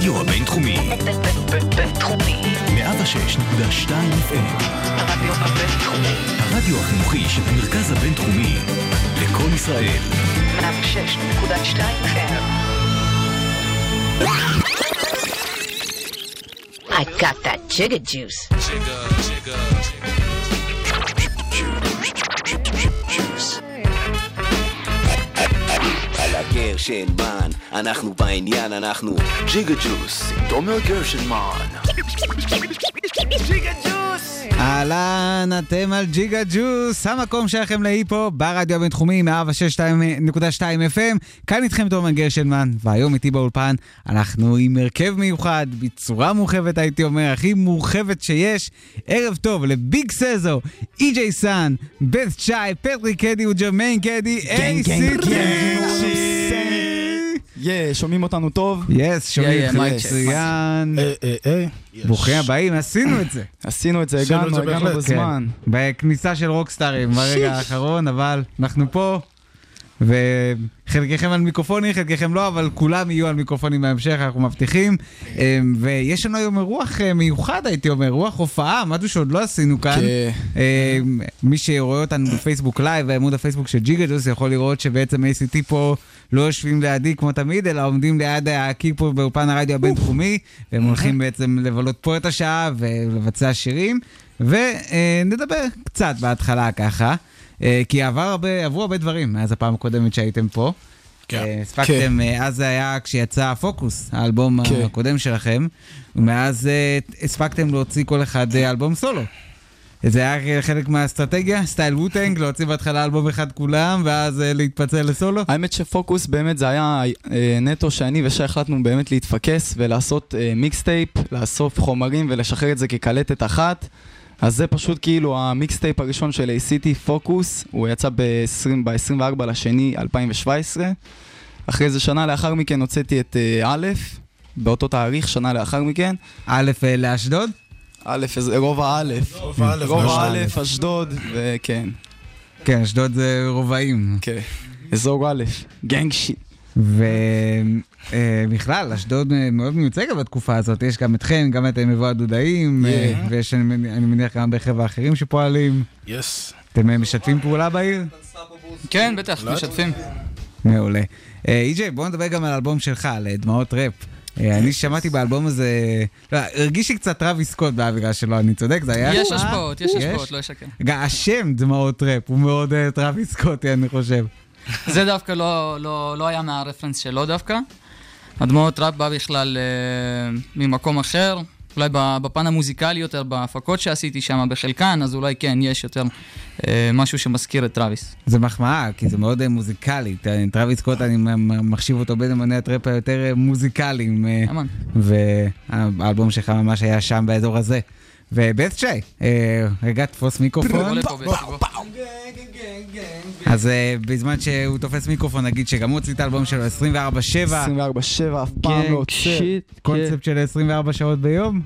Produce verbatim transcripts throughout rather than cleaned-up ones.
הרדיו הבינתחומי. בינתחומי. מאה ושש נקודה שתיים אף אם. הרדיו הבינתחומי. הרדיו החינוכי של המרכז הבינתחומי. לכל ישראל. מאה ושש נקודה שתיים אף אם. I got that jigga juice. Jigga, jigga, jigga. על הגרשנמן, אנחנו בעניין, אנחנו ג'יגה ג'וס, תומר גרשנמן. ג'יגה ג'וס! אהלן, אתם על ג'יגה ג'וס, המקום שלכם להיפו ברדיו הבינתחומי מאה ושש נקודה שתיים אף אם. כאן איתכם תומר גרשנמן, והיום איתי באולפן אנחנו עם הרכב מיוחד, בצורה מורחבת הייתי אומר, הכי מורחבת שיש. ערב טוב לביג סזו, אי-ג'יי סאן, בת צ'י, פטריק קדי וג'רמיין קדי, איי סי טי. יא, שומעים אותנו טוב? יס, שומעים אותך מצוין. ברוכים הבאים, עשינו את זה. עשינו את זה, הגענו, הגענו בזמן. בכניסה של רוקסטארים ברגע האחרון, אבל אנחנו פה, וחלקכם על מיקרופונים, חלקכם לא, אבל כולם יהיו על מיקרופונים בהמשך, אנחנו מבטיחים. ויש לנו היום רוח מיוחד, הייתי אומר, רוח הופעה, משהו שעוד לא עשינו כאן. מי שרואה אותנו בפייסבוק לייב, בעמוד הפייסבוק של ג'יגה ג'וס, יכול לראות שבעצם איי סי טי פה לא יושבים לידי כמו תמיד, אלא עומדים ליד הקיר פה באופן הרדיו הבינתחומי, והם הולכים בעצם לבלות פה את השעה ולבצע שירים, ונדבר קצת בהתחלה ככה, כי עבר הרבה, עברו הרבה דברים מאז הפעם הקודמת שהייתם פה. הספקתם, אז זה היה כשיצא פוקוס, האלבום הקודם שלכם, ומאז הספקתם להוציא כל אחד אלבום סולו. זה היה חלק מהאסטרטגיה, סטייל ווטנג, להוציא בהתחלה אלבום אחד כולם, ואז להתפצל לסולו? האמת שפוקוס באמת זה היה נטו שאני ושי החלטנו באמת להתפקס ולעשות מיקסטייפ, לאסוף חומרים ולשחרר את זה כקלטת אחת. אז זה פשוט כאילו המיקסטייפ הראשון של איי סי טי, פוקוס, הוא יצא ב-עשרים וארבעה לשני אלפיים שבע עשרה. אחרי זה שנה לאחר מכן הוצאתי את א', באותו תאריך, שנה לאחר מכן. א' לאשדוד? א', רוב האלף. רוב האלף, אשדוד, וכן. כן, אשדוד זה רובעים. כן, אזור א', גנג שיט. ובכלל, אשדוד מאוד מיוצגת בתקופה הזאת. יש גם אתכם, גם את מבוא הדודאים, ויש, אני מניח, גם בחברה אחרים שפועלים. יס. אתם משתפים פעולה בעיר? כן, בטח, משתפים. מעולה. אי-ג'יי, בואו נדבר גם על האלבום שלך, על דמעות ראפ. אני שמעתי באלבום הזה, הרגיש לי קצת טראביס סקוט באווירה שלו, אני צודק, זה היה... יש השפעות, יש השפעות, לא ישקר. גם השם דמעות ראפ, הוא מאוד טראביס סקוטי, אני חושב. זה דווקא לא היה מהרפרנס שלו דווקא. הדמעות ראפ בא בכלל ממקום אחר, אולי בפן המוזיקלי יותר, בהפקות שעשיתי שם בחלקן, אז אולי כן, יש יותר משהו שמזכיר את טראביס. זה מחמאה, כי זה מאוד מוזיקלי. טראביס סקוט, אני מחשיב אותו בין אמני הטראפ היותר מוזיקליים. אמן. והאלבום שלך ממש היה שם באזור הזה. ובית צ'י, רגע, תפוס מיקרופון. אז בזמן שהוא תופס מיקרופון, נגיד שגם הוא הוציא את האלבום שלו עשרים וארבע שבע. עשרים וארבע שבע, אף פעם לא עוצר. קונספט של עשרים וארבע שעות ביום?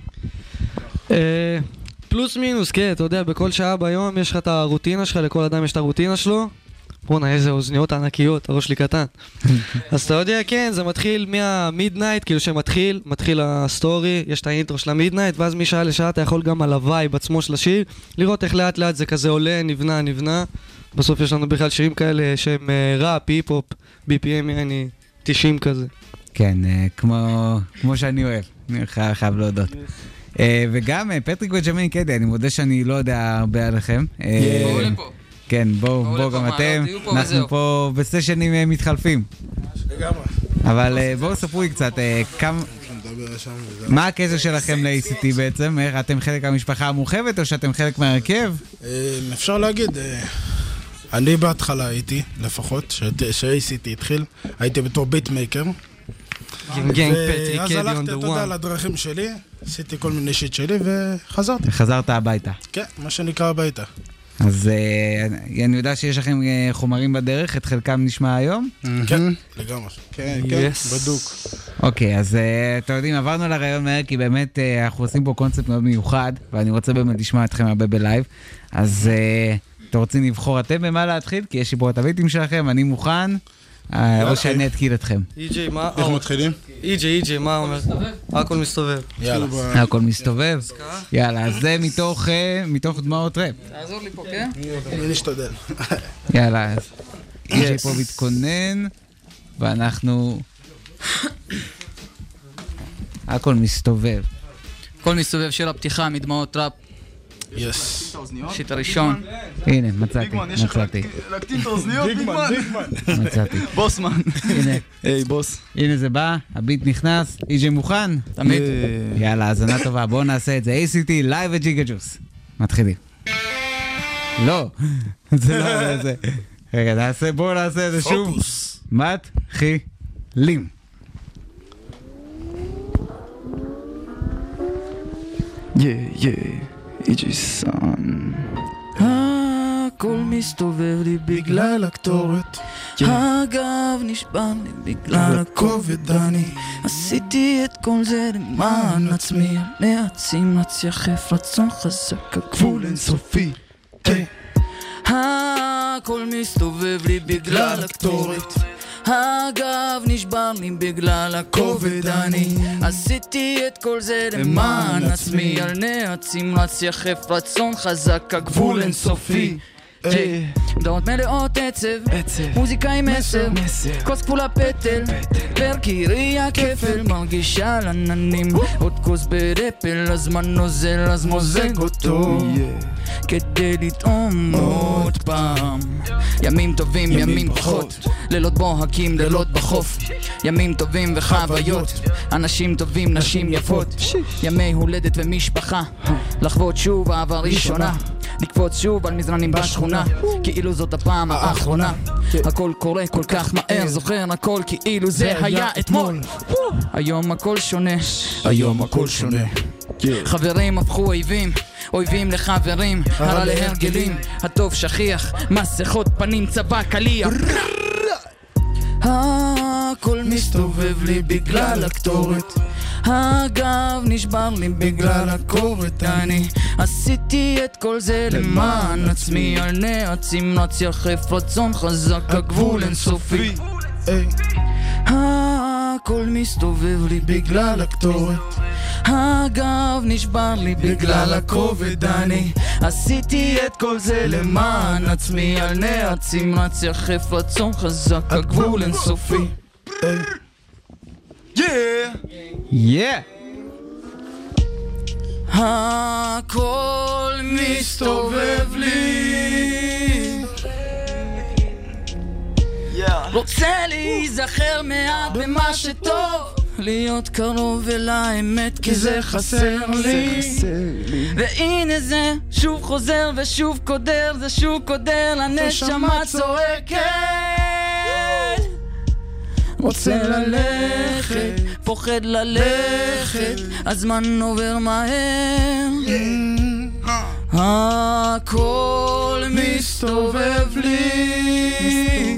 פלוס מינוס, כן, אתה יודע, בכל שעה ביום יש לך את הרוטינה שלך, לכל אדם יש את הרוטינה שלו. בוא'נה, איזה אוזניות ענקיות, הראש שלי קטן. אז אתה יודע, כן, זה מתחיל מהמידנייט, כאילו שמתחיל, מתחיל הסטורי, יש את האינטרו של המידנייט, ואז משעה לשעה אתה יכול גם על הווייב עצמו של השיר, לראות איך לאט לאט זה כזה עולה, נבנה, נבנה. בסוף יש לנו בכלל שירים כאלה שהם ראפ, היפ-הופ, בי פי אם, אני תשעים כזה. כן, כמו שאני אוהב, אני חייב להודות. וגם פטריק וג'רמיין קדי, אני מודה שאני לא יודע הרבה עליכם. בואו לפה. כן, בואו, בואו גם אתם, אנחנו פה בסשנים מתחלפים. אבל בואו ספרו לי קצת, מה הקשר שלכם ל-איי סי טי בעצם? אתם חלק מהמשפחה המורחבת או שאתם חלק מהרכב? אפשר להגיד, אני בהתחלה הייתי, לפחות, ש-איי סי טי התחיל, הייתי בתור ביטמייקר. ואז הלכתי, אתה יודע, לדרכים שלי, עשיתי כל מיני שיט שלי וחזרתי. חזרת הביתה. כן, מה שנקרא הביתה. אז אני יודע שיש לכם חומרים בדרך, את חלקם נשמע היום? כן, לגמרי. כן, כן, בדוק. אוקיי, אז אתם יודעים, עברנו לרעיון מהר, כי באמת אנחנו עושים פה קונספט מאוד מיוחד, ואני רוצה באמת לשמוע אתכם הרבה בלייב. אז אתם רוצים לבחור אתם במה להתחיל? כי יש לי פה את הביטים שלכם, אני מוכן. או שאני אתקיל אתכם. אי-ג'יי, מה? איך מתחילים? אי-ג'יי, אי-ג'יי, מה אומר? הכל מסתובב. יאללה. הכל מסתובב. יאללה, אז זה מתוך, מתוך דמעות ראפ. תעזור לי פה, כן? אני נשתדל. יאללה, אז אי-ג'יי פה מתכונן, ואנחנו... הכל מסתובב. הכל מסתובב של הפתיחה מדמעות ראפ. יס. שיט הראשון. הנה, מצאתי, מצאתי. להקטין את האוזניות, ביגמן. מצאתי. בוסמן. הנה. היי, בוס. הנה זה בא, הביט נכנס, אי-ג'יי מוכן? תמיד. יאללה, האזנה טובה, בואו נעשה את זה. איי סי טי, לייב וג'יגה ג'וס. מתחילים. לא, זה לא זה. רגע, נעשה, בואו נעשה את זה שוב. פוקוס. מתחילים. יא, יא, אי-ג'יי סאן. הכל מסתובב לי בגלל הקטורת. הגב נשבר לי בגלל הכובד אני עשיתי את כל זה למען עצמי להעצים, להצייחף רצון חזק הגבול אינסופי. הכל מסתובב לי בגלל הקטורת, הגב נשבר לי בגלל הכובד אני עשיתי את כל זה למען עצמי על נעצים, להצייחף רצון חזק הגבול אינסופי. דעות מלאות עצב, מוזיקה עם מסר, כוס כפולה פטל, פרקיריה כפל, מרגישה על עננים, עוד כוס ברפל, הזמן נוזל אז מוזג אותו כדי לטעום עוד פעם. ימים טובים, ימים פחות, לילות בוהקים, לילות בחוף, ימים טובים וחוויות, אנשים טובים, נשים יפות, ימי הולדת ומשפחה, לחוות שוב אהבה ראשונה, לקפוץ שוב על מזרנים בשכונה, כאילו זאת הפעם האחרונה. הכל קורה כל כך מהר, זוכר הכל כאילו זה היה אתמול. היום הכל שונה, היום הכל שונה. חברים הפכו אויבים, אויבים לחברים, הרע להרגלים, הטוב שכיח, מסכות פנים צבא קליע. הכל מסתובב לי בגלל הקטורת, הגב נשבר לי בגלל הכובד אני עשיתי את כל זה למען עצמי על נעצים, להצייחף רצון חזק הגבול אינסופי. הכל מסתובב לי בגלל הקטורת, הגב נשבר לי בגלל הכובד אני עשיתי את כל זה למען עצמי על נעצים, להצייחף רצון חזק הגבול אינסופי. יא! הכל מסתובב לי, רוצה להיזכר מעט במה שטוב, להיות קרוב אל האמת כי זה חסר לי, והנה זה שוב חוזר ושוב קודר, זה שוב קודר לנשמה צועקת, רוצה ללכת, פוחד ללכת, הזמן עובר מהר, הכל מסתובב לי,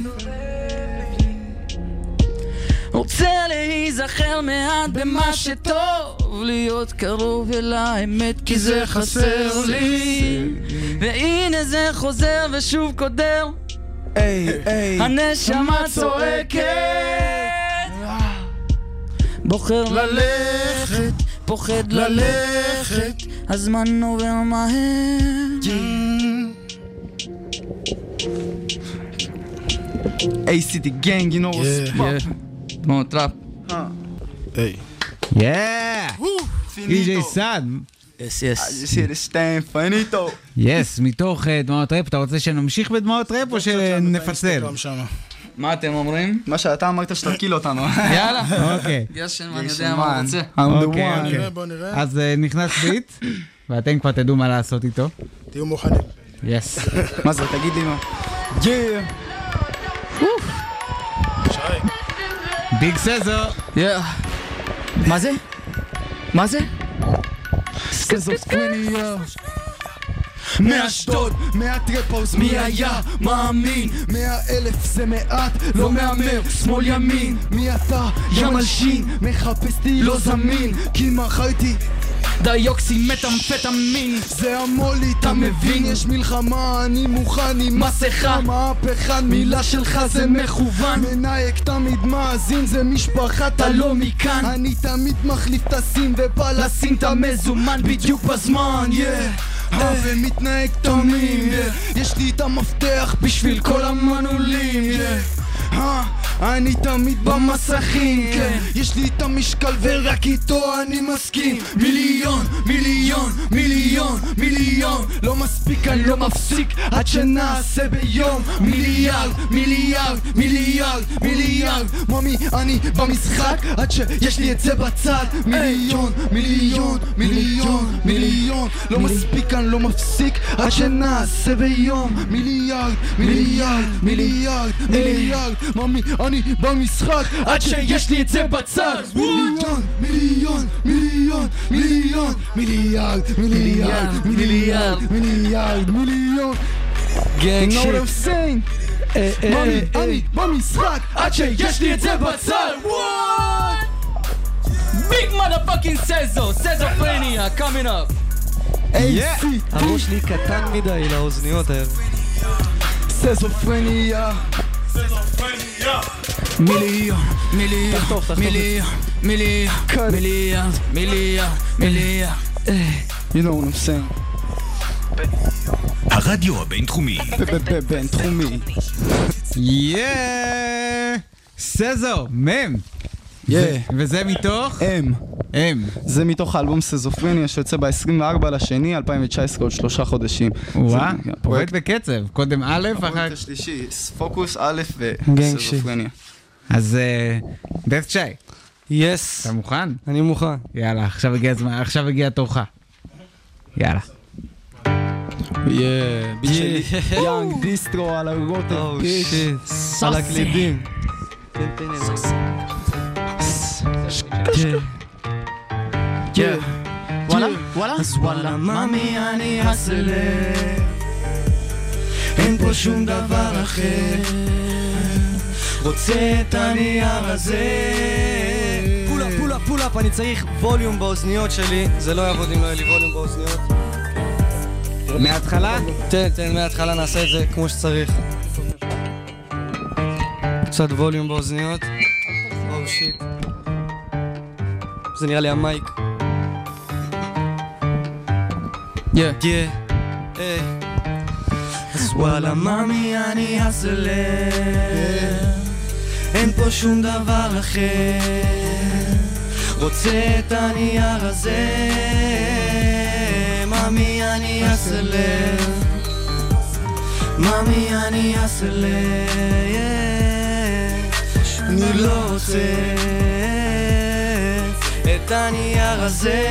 רוצה להיזכר מעט במה שטוב, להיות קרוב אל האמת כי זה חסר לי, והנה זה חוזר ושוב קודר, הנשמה צועקת, בוחר ללכת, פוחד ללכת, הזמן עובר מהר. איי סי טי gang, you know what's up. דמעות ראפ. היי. יא! אי-ג'יי סאן. יס יס. I just hear this thing funny though. יס, מתוך דמעות ראפ. אתה רוצה שנמשיך בדמעות ראפ או שנפצל? מה אתם אומרים? מה שאתה אמרת שתקיל אותנו. יאללה. אוקיי. גשן, אני יודע מה הוא רוצה. I'm the אוקיי, one. אוקיי. בוא נראה. אז נכנס ביט, ואתם כבר תדעו מה לעשות איתו. תהיו מוכנים. יס. מה זה? תגיד לי מה. Yeah. ביג סזו. יא. מה זה? מה זה? סקזופרניה. מאשדוד, מהטרפוס, מי היה מאמין? מאה אלף זה מעט, לא מאמר, שמאל ימין. מי אתה? ים מלשין, מחפש לי לא זמין, כי מכרתי דיוקסי מטמפטמין זה המולי, אתה מבין? יש מלחמה, אני מוכן עם מסכה מהפכן, מילה שלך זה מכוון מנהיק תמיד מאזין, זה משפחה, אתה לא מכאן אני תמיד מחליף את הסין ובא לשים את המזומן בדיוק בזמן, yeah ומתנהג תמים, יש לי את המפתח בשביל כל המנעולים, אני תמיד במסכים, כן יש לי את המשקל ורק איתו אני מסכים מיליון, מיליון, מיליון, מיליון לא מספיק, אני לא מפסיק עד שנעשה ביום מיליארד, מיליארד, מיליארד, מיליארד ממי אני במשחק עד שיש לי את זה בצד מיליון, מיליון, מיליון, מיליון לא מספיק, אני לא מפסיק עד שנעשה ביום מיליארד, מיליארד, מיליארד, מיליארד ממי אני במשחק עד שיש לי את זה בצד מיליון, מיליון, מיליון, מיליון מיליארד, מיליארד, מיליארד, מיליארד, מיליון גנג שיט. You know what I'm saying? ממי, אני במשחק עד שיש לי את זה בצד What? Big motherfucking Sezo, Sezophrenia coming up. הראש שלי קטן מדי לאוזניות האלה. סזופרניה מיליון, מיליון, מיליון, מיליון, מיליון, מיליון, מיליון You know what I'm saying הרדיו הבינתחומי בינתחומי יאה סזו, מם וזה מתוך? אם אם זה מתוך האלבום סזופרניה שיוצא ב-עשרים וארבעה לשני אלפיים תשע עשרה, עוד שלושה חודשים. וואה, פרויקט בקצב, קודם א' אחר... הפרויקט השלישי, פוקוס א' וסזופרניה. אז דף צ'י יס אתה מוכן? אני מוכן יאללה, עכשיו הגיע הזמן, עכשיו הגיע תורך יאללה יאה, בישלי יאנג דיסטרו על הרוטר על הקלידים וואלה, וואלה אז וואלה ממי אני הסלר אין פה שום דבר אחר רוצה את הנייר הזה פולה, פולה, פולה אני צריך ווליום באוזניות שלי זה לא יעבוד אם לא יהיה לי ווליום באוזניות מההתחלה? תן, תן, מההתחלה נעשה את זה כמו שצריך קצת ווליום באוזניות או שיט זה נראה לי המייק יא, יא, היי אז וואלה ממי אני הסלר אין פה שום דבר אחר רוצה את הנייר הזה ממי אני הסלר ממי אני הסלר אני לא רוצה את הנייר הזה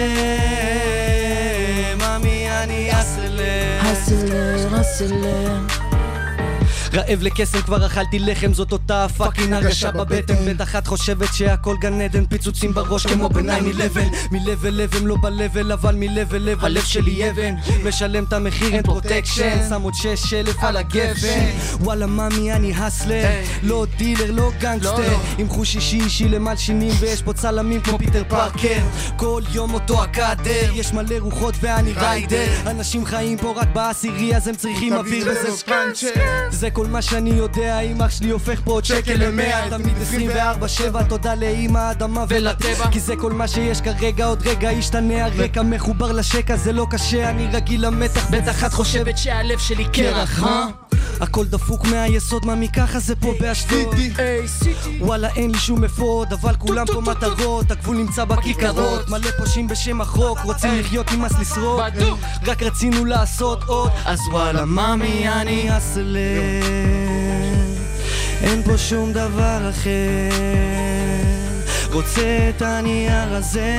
ממי אני הסלר הסלר הסלר רעב לקסם כבר אכלתי לחם זאת אותה פאקינג הרגשה בבטן בטח את חושבת שהכל גן עדן פיצוצים בראש כמו ב-ניין אלבן מלבל לבן לא בלבל אבל מלבל לב הלב שלי אבן משלם את המחיר אין פרוטקשן שם עוד שש אלף על הגבן וואלה ממי אני הסלר לא דילר לא גנגסטר עם חוש אישי אישי למל שינים ויש פה צלמים כמו פיטר פארקר כל יום אותו הקאדר יש מלא רוחות ואני ריידר אנשים חיים פה רק בעשירי אז הם צריכים אוויר וזה סקנצ'ר זה כל מה שאני יודע, אמא שלי הופך פה עוד שקל למאה תמיד עשרים וארבע שבע, תודה לאמא, האדמה ולטבע כי זה כל מה שיש כרגע, עוד רגע ישתנה הרקע מחובר לשקע, זה לא קשה, אני רגיל למתח בטח את חושבת שהלב שלי קרח, אה? הכל דפוק מהיסוד, מה מככה זה פה באשדוד וואלה אין לי שום אפוד, אבל כולם פה מטרות הגבול נמצא בכיכרות, מלא פושעים בשם החוק רוצים לחיות נמאס לשרוד רק רצינו לעשות עוד אז וואלה ממי אני הסלר אין פה שום דבר אחר רוצה את הנייר הזה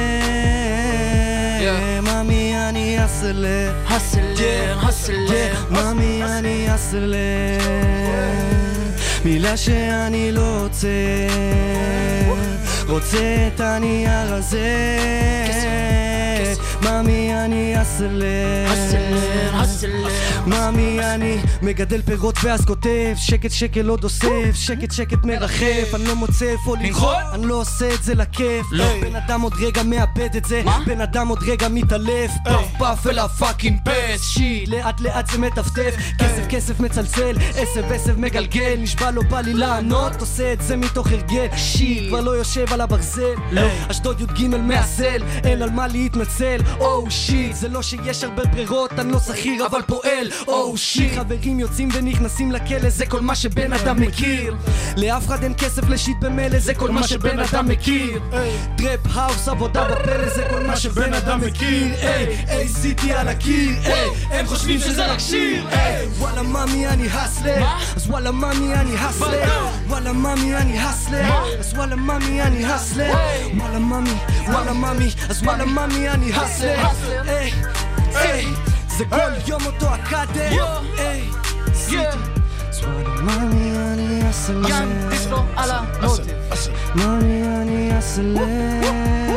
ממי אני הסלר הסלר הסלר ממי אני הסלר מילה שאני לא רוצה רוצה את הנייר הזה מאמי אני אסלר, אסלר, אסלר. מאמי אני מגדל פירות ואז כותב שקט שקט לא דוסף, שקט שקט מרחף, אני לא מוצא איפה לנחות, אני לא עושה את זה לכיף, בן אדם עוד רגע מאבד את זה, בן אדם עוד רגע מתעלף, פאף פאף אל הפאקינג פס, שי לאט לאט זה מטפטף, כסף כסף מצלצל, עשב עשב מגלגל, נשבע לא בא לי לענות, עושה את זה מתוך הרגל, שי כבר לא יושב על הברזל, אשדוד י' ג' מעשל, אין על מה להתנצל, או שיט, זה לא שיש הרבה ברירות, אני לא שכיר אבל פועל, או שיט, חברים יוצאים ונכנסים לכלא, זה כל מה שבן אדם מכיר, לאף אחד אין כסף לשיט במלא, זה כל מה שבן אדם מכיר, טראפ האוס עבודה בפלא, זה כל מה שבן אדם מכיר, איי סי טי על הקיר, הם חושבים שזה רק שיר, וואלה מאמי אני הסלר, אז וואלה מאמי אני הסלר, וואלה מאמי אני הסלר, אז וואלה מאמי אני הסלר, וואלה מאמי, וואלה מאמי, אז וואלה מאמי אני הסלר, איי, איי, זה כל יום אותו הקאדר, איי, סי טי, אז וואלה מאמי אני הסלר, גם דיסקו על המוטיב, מאמי אני הסלר,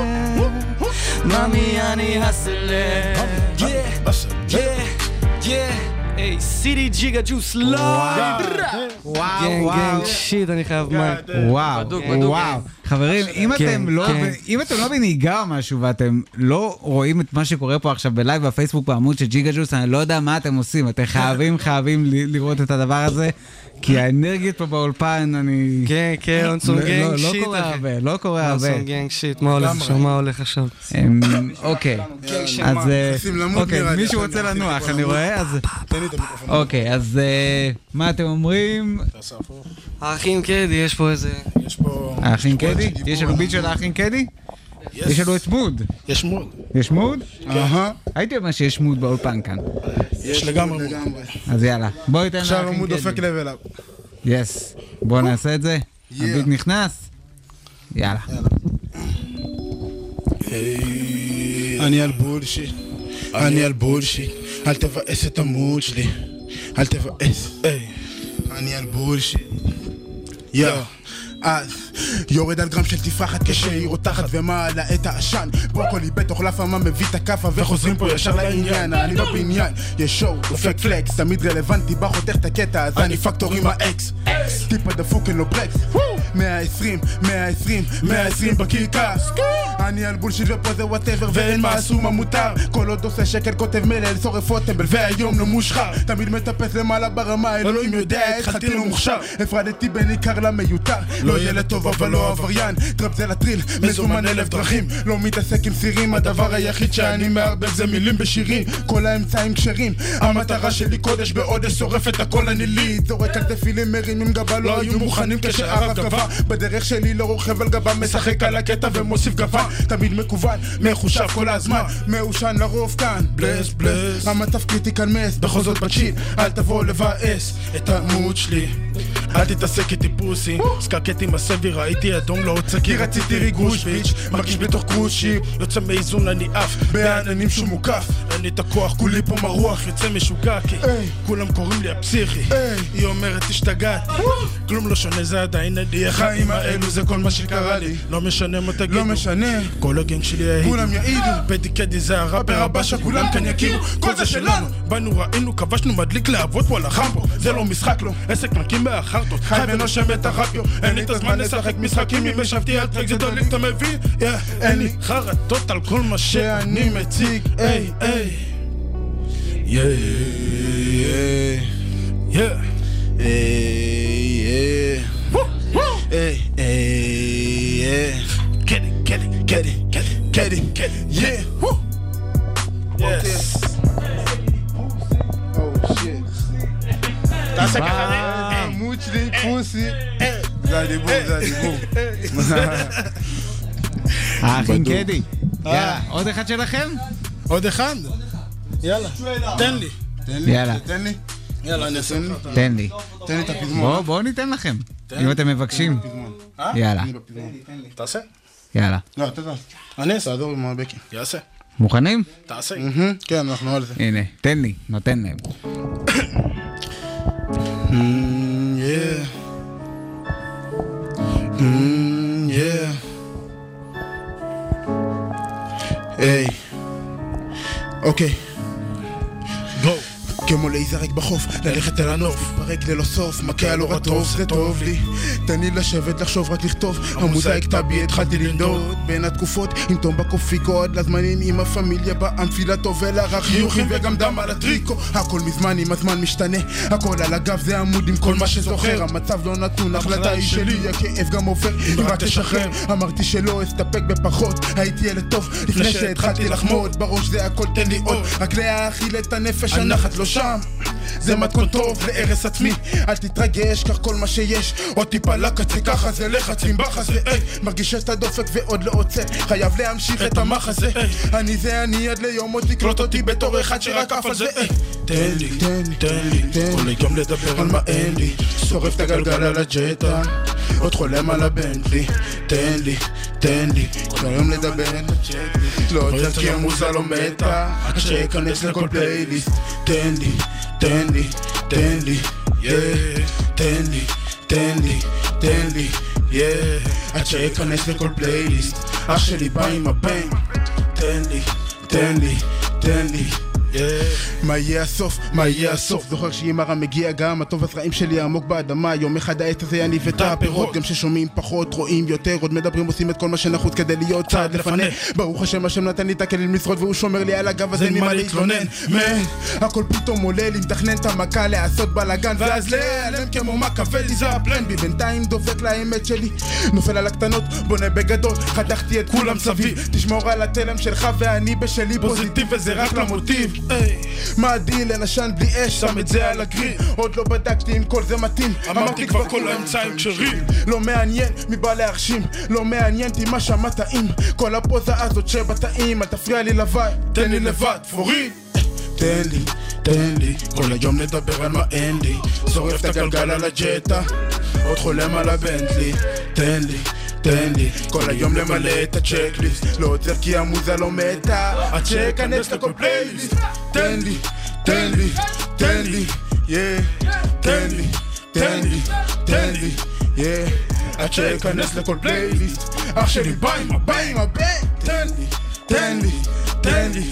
מאמי אני הסלר, yeah, yeah, yeah, היי, סיטי ג'יגה ג'וס לייב, וואו, גנג וואו. גנג שיט, אני חייב מים. וואו, וואו. חברים, אם אתם לא אם אתם לא בנהיגה או משהו ואתם לא רואים את מה שקורה פה עכשיו בלייב בפייסבוק בעמוד של ג'יגה ג'וס, אני לא יודע מה אתם עושים, אתם חייבים חייבים לראות את הדבר הזה, כי האנרגיות פה באולפן, אני... כן, כן, אונסון גנג שיט, לא קורה הרבה, לא קורה הרבה. אונסון גנג שיט, מה הולך עכשיו, מה הולך עכשיו? אוקיי, אז... אוקיי, מישהו רוצה לנוח, אני רואה, אז... אוקיי, אז מה אתם אומרים? האחים קדי, יש פה איזה... יש פה... האחים קדי? יש לנו ביט של האחים קדי? יש לנו את מוד. יש מוד. יש מוד? אהה. הייתי אומר שיש מוד באולפן כאן. יש לגמרי מוד. אז יאללה, בואו ניתן לאחים קדי. עכשיו המוד דופק לב אליו. יס, בואו נעשה את זה. הביט נכנס. יאללה. אני על בולשיט, אני על בולשיט, אל תבאס את המוד שלי, אל תבאס, איי, אני על בולשיט, יא. אז יורד על גרם של תפרחת כשהיא רותחת ומעלה את העשן, ברוקולי בתוך לפעמה מביא את הכפה וחוזרים פה ישר לעניין, אני בבניין, יש שואו, דופק פלקס, תמיד רלוונטי בחותך את הקטע, אז אני פקטור עם האקס, טיפה דפוק אין לו ברקס, מאה עשרים, מאה עשרים, מאה עשרים בכיכר, אני על בולשיט ופה זה וואטאבר ואין מה עשו מה מותר, כל עוד עושה שקל כותב מלל שורפות טמבל והיום לא מושחר, תמיד מטפס למעלה ברמה, אלוהים יודע התחלתי לא מוכשר, הפרדתי בין עיקר למיותר, לא ילד טוב אבל לא עבריין, טראפ זה לטריל, מזומן אלף דרכים, לא מתעסק עם סירים, הדבר היחיד שאני מערבב זה מילים בשירים, כל האמצעים כשרים, המטרה שלי קודש בעודש, שורף את הכל הנילית, זורק על תפילים מרימים גבה, לא היו מוכנים כשערב גבה, בדרך שלי לא רוכב על גבה, משחק על הקטע ומוסיף גבה, תמיד מקוון, מחושב כל הזמן, מאושן לרוב כאן, בלס בלס, המצב קריטי כאן מס, בכל זאת בצ'יט, אל תבוא לבאס את המוד שלי, אל תתעסק איתי פוסי, סקקט עם הסבי, ראיתי אדום לא הוצא כי רציתי ריגוש ביץ', מרגיש בתוך קושי, יוצא מאיזון אני אף, בעננים שהוא מוקף, אין לי את הכוח, כולי פה מרוח, יוצא משוגע כי כולם קוראים לי הפסיכי, היא אומרת השתגעתי, כלום לא שונה זה עדיין אני, החיים האלו זה כל מה שקרה לי, לא משנה מה תגידו, לא משנה, כל הגנג שלי יעידו, כולם יעידו, פדי קדי זה הראפר הבא שכולם כאן יכירו, כל זה שלנו, באנו ראינו, כבשנו מדליק להבות וואלה חמבו, זה לא משחק לו, עסק נקים באחרטות, חי ונושם את הרפיו, אין לי את הזמן לשחק משחקים, אם ישבתי על טרק זה דליק אתה מבין, אין לי חרטות על כל מה שאני מציג, איי איי יא יא יא איי איי איי get it get it get it get it get it get it yeah woo yes oh shit תעשה ככה המוד שלי פוסי, זה הדיבור, זה הדיבור. האחים קדי, יאללה, עוד אחד שלכם? עוד אחד? יאללה, תן לי. יאללה. תן לי. יאללה, אני אעשה לי. תן לי. תן לי את הפזמון. בואו ניתן לכם, אם אתם מבקשים. יאללה. תעשה? יאללה. לא, תודה. אני אעשה, אדור עם הבקי. יעשה. מוכנים? תעשה. כן, אנחנו על זה. הנה, תן לי, נותן להם. yeah mm, yeah hey אוקיי. בואו. כמו להיזרק בחוף, ללכת אל הנוף, ברק ללא סוף, מכה על אור הטוב, זה טוב לי. תן לי לשבת, לחשוב, רק לכתוב, המוזאיק טבי, התחלתי לנדוד בין התקופות, עם תום בקופיקו, עד לזמנים עם הפמיליה באמפילטו ולרח חיוכים וגם דם על הטריקו. הכל מזמן עם הזמן משתנה, הכל על הגב זה עמוד עם כל מה שזוכר, המצב לא נתון, החלטה היא שלי, הכאב גם עובר, אם רק תשחרר. אמרתי שלא אסתפק בפחות, הייתי ילד טוב לפני שהתחלתי לחמוד, בראש זה הכל תן לי עוד, רק להאכיל את הנפש, הנחת לא שם. זה מתכון טוב לערס עצמי, אל תתרגש, כך כל מה שיש, עוד טיפה לקצה, ככה זה לחצים בחזה, מרגיש את הדופק ועוד לא עוצר, חייב להמשיך את המחזה, אני זה אני עד ליום עוד תקלוט אותי בתור אחד שרק אף על זה. תן לי, תן לי, תן לי, תן לי גם לדבר על מה אין לי, שורף את הגלגל על הג'טה, עוד חולם על הבנטלי. תן לי, תן לי, כל היום לדבר לא עוצר כי המוזה לא מתה, עד שיכנס לכל פלייליסט. תן לי, תן לי, תן לי, תן לי, תן לי, תן לי, עד שיכנס לכל פלייליסט. אח שלי בא עם הבן. תן לי, תן לי, תן לי, מה יהיה הסוף? מה יהיה הסוף? זוכר שאם הרע מגיע גם הטוב הזרעים שלי עמוק באדמה, יום אחד העץ הזה יניב את הפירות, גם ששומעים פחות רואים יותר, עוד מדברים עושים את כל מה שנחוץ כדי להיות צעד לפני. ברוך השם השם נתן לי את הכלים לשרוד והוא שומר לי על הגב, אז אין ממה להתלונן. הכל פתאום עולה לי, מתכנן את המכה לעשות בלגן ואז להיעלם כמו מכה ולי זה הפלן בי. בינתיים דופק לאמת שלי, נופל על הקטנות, בונה בגדול, חתכתי את כולם סביב, תשמור על התלם שלך ואני בשלי פוזיטיב וזה רק למוטיב. מה הדיל? לנשן בלי אש, שם את זה על הגריל, עוד לא בדקתי אם כל זה מתאים, אמרתי כבר כל האמצעים כשרים. לא מעניין מי בא להרשים, לא מעניין אותי מה שמה טעים, כל הפוזה הזאת שבטעים, אל תפריע לי לבד, תן לי לבד, פורי. תן לי, תן לי, כל היום נדבר על מה אין לי, שורף את הגלגל על הג'טה, עוד חולם על הבנטלי. תן לי, תן לי, כל היום למלא את הצ'קליסט, לא עוצר כי המוזה לא מתה, עד שיכנס לכל פלייליסט. תן לי, תן לי, תן לי, תן לי, תן לי, תן לי, עד שיכנס לכל פלייליסט. אח שלי בא עם הבא עם הבא. תן לי, תן לי, תן לי,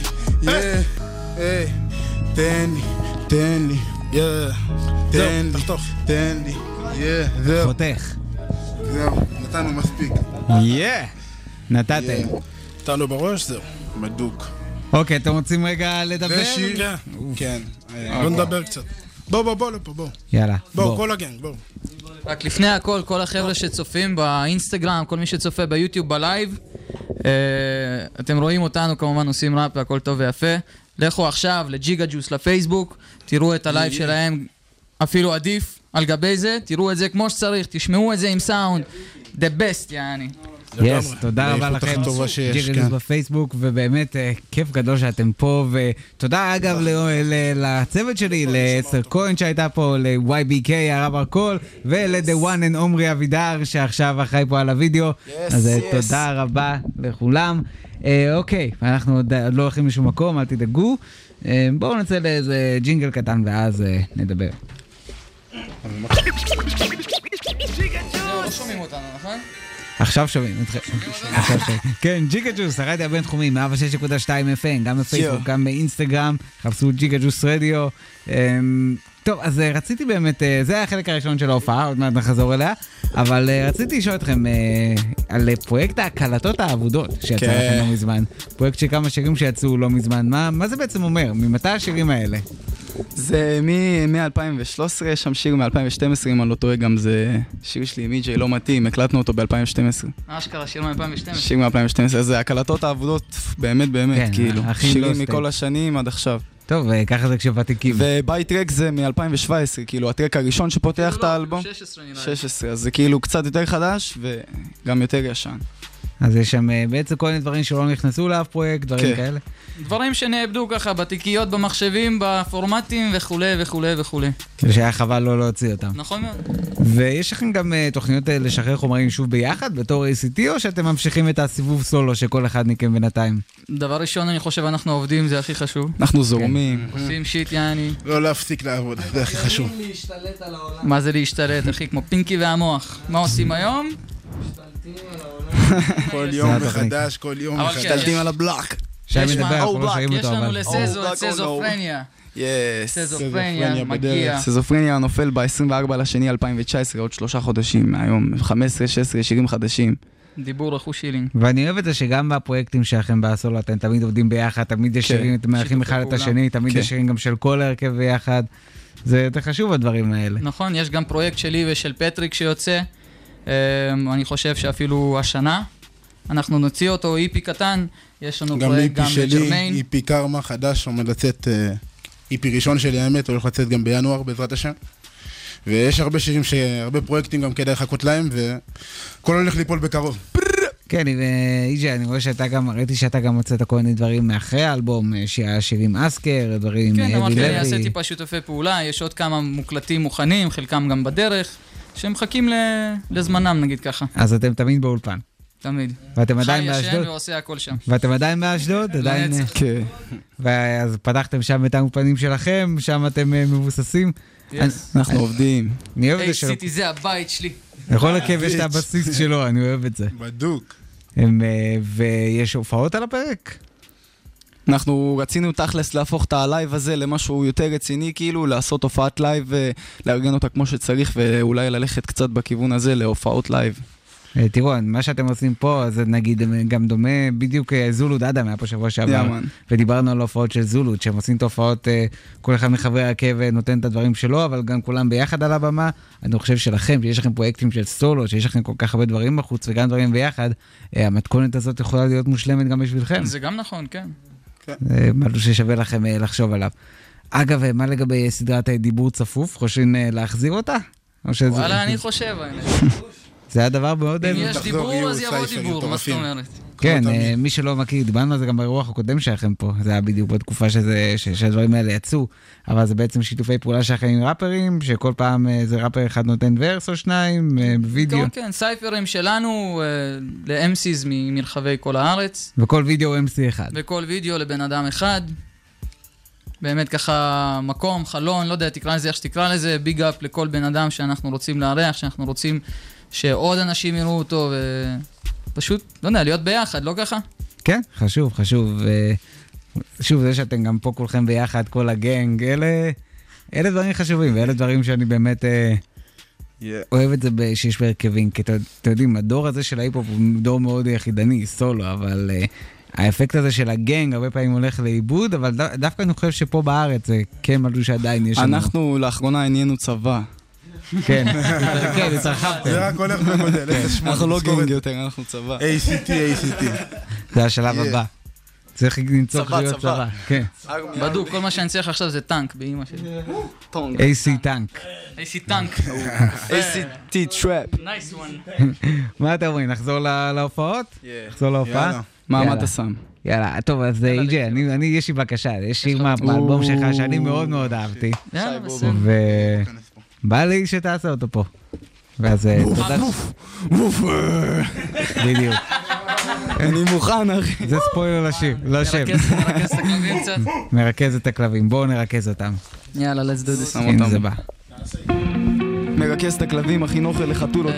תן לי, תן לי, תן לי, תן לי, זהו. חותך. זהו, נתנו מספיק. יא! נתתם. נתנו בראש, זהו. מדוק. אוקיי, אתם רוצים רגע לדבר? ושיר? כן. בוא נדבר קצת. בוא, בוא, בוא לפה, בוא. יאללה. בוא, כל הגנג, בוא. רק לפני הכל, כל החבר'ה שצופים באינסטגרם, כל מי שצופה ביוטיוב, בלייב, אתם רואים אותנו כמובן עושים ראפ והכל טוב ויפה. לכו עכשיו לג'יגה ג'וס לפייסבוק, תראו את הלייב שלהם, אפילו עדיף על גבי זה, תראו את זה כמו שצריך, תשמעו את זה עם סאונד, the best יעני. יס, תודה רבה לכם, ג'יגה ג'וס בפייסבוק, ובאמת כיף גדול שאתם פה, ותודה אגב לצוות שלי, לאסתר כהן שהייתה פה, ל-וואי בי קיי הרב הרקול, ול-The One and עומרי אבידר שעכשיו אחראי פה על הוידאו, אז תודה רבה לכולם. אוקיי, אנחנו עוד לא הולכים לשום מקום, אל תדאגו, בואו נצא לאיזה ג'ינגל קטן ואז נדבר. לא שומעים אותנו, נכון? עכשיו שומעים אתכם. כן, ג'יגה ג'וס, הרדיו הבינתחומי, מאה ושש נקודה שתיים אף אם, גם בפייסבוק, גם באינסטגרם, חפשו ג'יגה ג'וס רדיו. טוב, אז רציתי באמת, זה היה החלק הראשון של ההופעה, עוד מעט נחזור אליה, אבל רציתי לשאול אתכם על פרויקט ההקלטות האבודות שיצא לכם לא מזמן. פרויקט שכמה שירים שיצאו לא מזמן. מה זה בעצם אומר? ממתי השירים האלה? זה מ-אלפיים ושלוש עשרה, יש שם שיר מ-אלפיים ושתים עשרה, אם אני לא טועה, גם זה שיר שלי, מי-ג'יי לא מתאים, הקלטנו אותו ב-אלפיים ושתים עשרה. מה אשכרה, שיר מ-אלפיים ושתים עשרה? שיר מ-אלפיים ושתים עשרה, זה הקלטות העבודות, באמת באמת, כאילו, שירים מכל השנים עד עכשיו. טוב, ככה זה כשוותיקים. וביי טרק זה מ-אלפיים ושבע עשרה, כאילו, הטרק הראשון שפותח את האלבום. שש עשרה נראה. שש עשרה, אז זה כאילו קצת יותר חדש וגם יותר ישן. אז יש שם בעצם כל מיני דברים שלא נכנסו לאף פרויקט, דברים כאלה. דברים שנאבדו ככה בתיקיות, במחשבים, בפורמטים וכו' וכו' וכו'. שהיה חבל לא להוציא אותם. נכון מאוד. ויש לכם גם תוכניות לשחרר חומרים שוב ביחד, בתור איי סי טי, או שאתם ממשיכים את הסיבוב סולו שכל אחד מכם בינתיים? דבר ראשון, אני חושב אנחנו עובדים, זה הכי חשוב. אנחנו זורמים. עושים שיט, יעני. לא להפסיק לעבוד, זה הכי חשוב. מה זה להשתלט, אחי? כמו פינקי והמוח. מה עושים היום? כל יום מחדש, כל יום מחדש. משתלטים על הבלוק. שי מדבר, אנחנו לא שומעים אותו, יש לנו אבל... לסזו את סזופרניה. יס. סזופרניה מגיע. סזופרניה נופל ב-עשרים וארבעה לשני אלפיים תשע עשרה, עוד שלושה חודשים מהיום, חמש עשרה שש עשרה שירים חדשים. דיבור אחו שילינג. ואני אוהב את זה שגם בפרויקטים שלכם בסולו, אתם תמיד עובדים ביחד, תמיד יש שירים, אתם מארחים אחד את השני, תמיד יש שירים גם של כל הרכב ביחד. זה יותר חשוב הדברים האלה. נכון, יש גם פרויקט שלי ושל פטריק שיוצא, אני חושב שאפילו השנה, אנחנו נוציא אותו, איפי קטן, יש לנו פרויקט גם בג'רמיין. גם איפי שלי, איפי קרמה חדש, עומד לצאת, איפי ראשון שלי האמת, הולך לצאת גם בינואר בעזרת השם. ויש הרבה שירים, הרבה פרויקטים גם כדאי לחכות להם, וכל הולך ליפול בקרוב. כן, ואיג'י, אני רואה שאתה גם, ראיתי שאתה גם מוצאת כל מיני דברים מאחרי האלבום, שירים אסקר, דברים כן, אמרתי, לוי. אני אעשה טיפה שיתופי פעולה, יש עוד כמה מוקלטים מוכנים, חלקם גם בדרך, שהם מחכים לזמנם, נגיד ככה. אז אתם תמיד באולפן. תמיד. ואתם עדיין באשדוד? חי ישן ועושה הכל שם. ואתם עדיין באשדוד? עדיין... כן. ואז פתחתם שם את האולפנים שלכם, שם אתם מבוססים. אנחנו עובדים. אני אוהב את זה שלו. איי-סיטי זה הבית שלי. לכל הרכב יש את הבסיס שלו, אני אוהב את זה. בדוק. ויש הופעות על הפרק? אנחנו רצינו תכלס להפוך את הלייב הזה למשהו יותר רציני, כאילו לעשות הופעת לייב ולארגן אותה כמו שצריך, ואולי ללכת קצת בכיוון הזה להופעות לייב. תראו, מה שאתם עושים פה, זה נגיד גם דומה, בדיוק זולוד אדם היה פה שבוע שעבר, ודיברנו על הופעות של זולוד, שהם עושים את הופעות, כל אחד מחברי הרכב נותן את הדברים שלו, אבל גם כולם ביחד על הבמה. אני חושב שלכם, שיש לכם פרויקטים של סולו, שיש לכם כל כך הרבה דברים בחוץ וגם דברים ביחד, המתכונת הזאת יכולה להיות מושלמת גם בשבילכם. זה גם נכון, כן. זה משהו ששווה לכם לחשוב עליו. אגב, מה לגבי סדרת דיבור צפוף? חושבים להחזיר אותה? וואלה, אני חושב, זה היה דבר מאוד... אם יש דיבור, אז יבוא דיבור, מה זאת אומרת? כן, מי שלא מכיר, דיברנו על זה גם ברוח הקודם שלכם פה, זה היה בדיוק בתקופה שהדברים האלה יצאו, אבל זה בעצם שיתופי פעולה שלכם עם ראפרים, שכל פעם זה ראפר אחד נותן ורס או שניים, בווידאו. כן, כן, סייפרים שלנו, ל-אם סי'ז מרחבי כל הארץ. וכל וידאו אם סי אחד. וכל וידאו לבן אדם אחד. באמת ככה מקום, חלון, לא יודע, תקרא לזה איך שתקרא לזה, ביג אפ לכל בן אדם שאנחנו רוצים לארח, שאנחנו רוצים שעוד אנשים יראו אותו, ופשוט, לא יודע, להיות ביחד, לא ככה? כן, חשוב, חשוב. שוב, זה שאתם גם פה כולכם ביחד, כל הגנג, אלה, אלה דברים חשובים, ואלה דברים שאני באמת yeah. אוהב את זה שיש בהרכבים, כי אתם יודעים, הדור הזה של ההיפ-הופ הוא דור מאוד יחידני, סולו, אבל האפקט הזה של הגנג הרבה פעמים הולך לאיבוד, אבל דווקא אני חושב שפה בארץ זה כן משהו שעדיין יש לנו. אנחנו לאחרונה עניינו צבא. כן, כן, התרחבתם. זה רק הולך במודל. אנחנו לא גנג יותר, אנחנו צבא. איי סי טי, איי סי טי. זה השלב הבא. צריך למצוא להיות צבא. בדוק, כל מה שאני צריך עכשיו זה טנק באמא שלי. איי סי טנק. איי סי טנק. איי סי טי טראפ. נייס וואן. מה אתם אומרים? נחזור להופעות? נחזור להופעה? מה אתה שם? יאללה, טוב, אז איג'י, אני, יש לי בקשה, יש שיר מהאלבום שלך שאני מאוד מאוד אהבתי. יאללה, בסדר. בא לי שתעשה אותו פה. ואז תודה. בדיוק. אני מוכן, אחי. זה ספוילר לשיר, לא שם. מרכז את הכלבים קצת. מרכז את הכלבים, בואו נרכז אותם. יאללה, let's do this. הנה זה בא. מרכז את הכלבים, הכי נוכל לחתולות.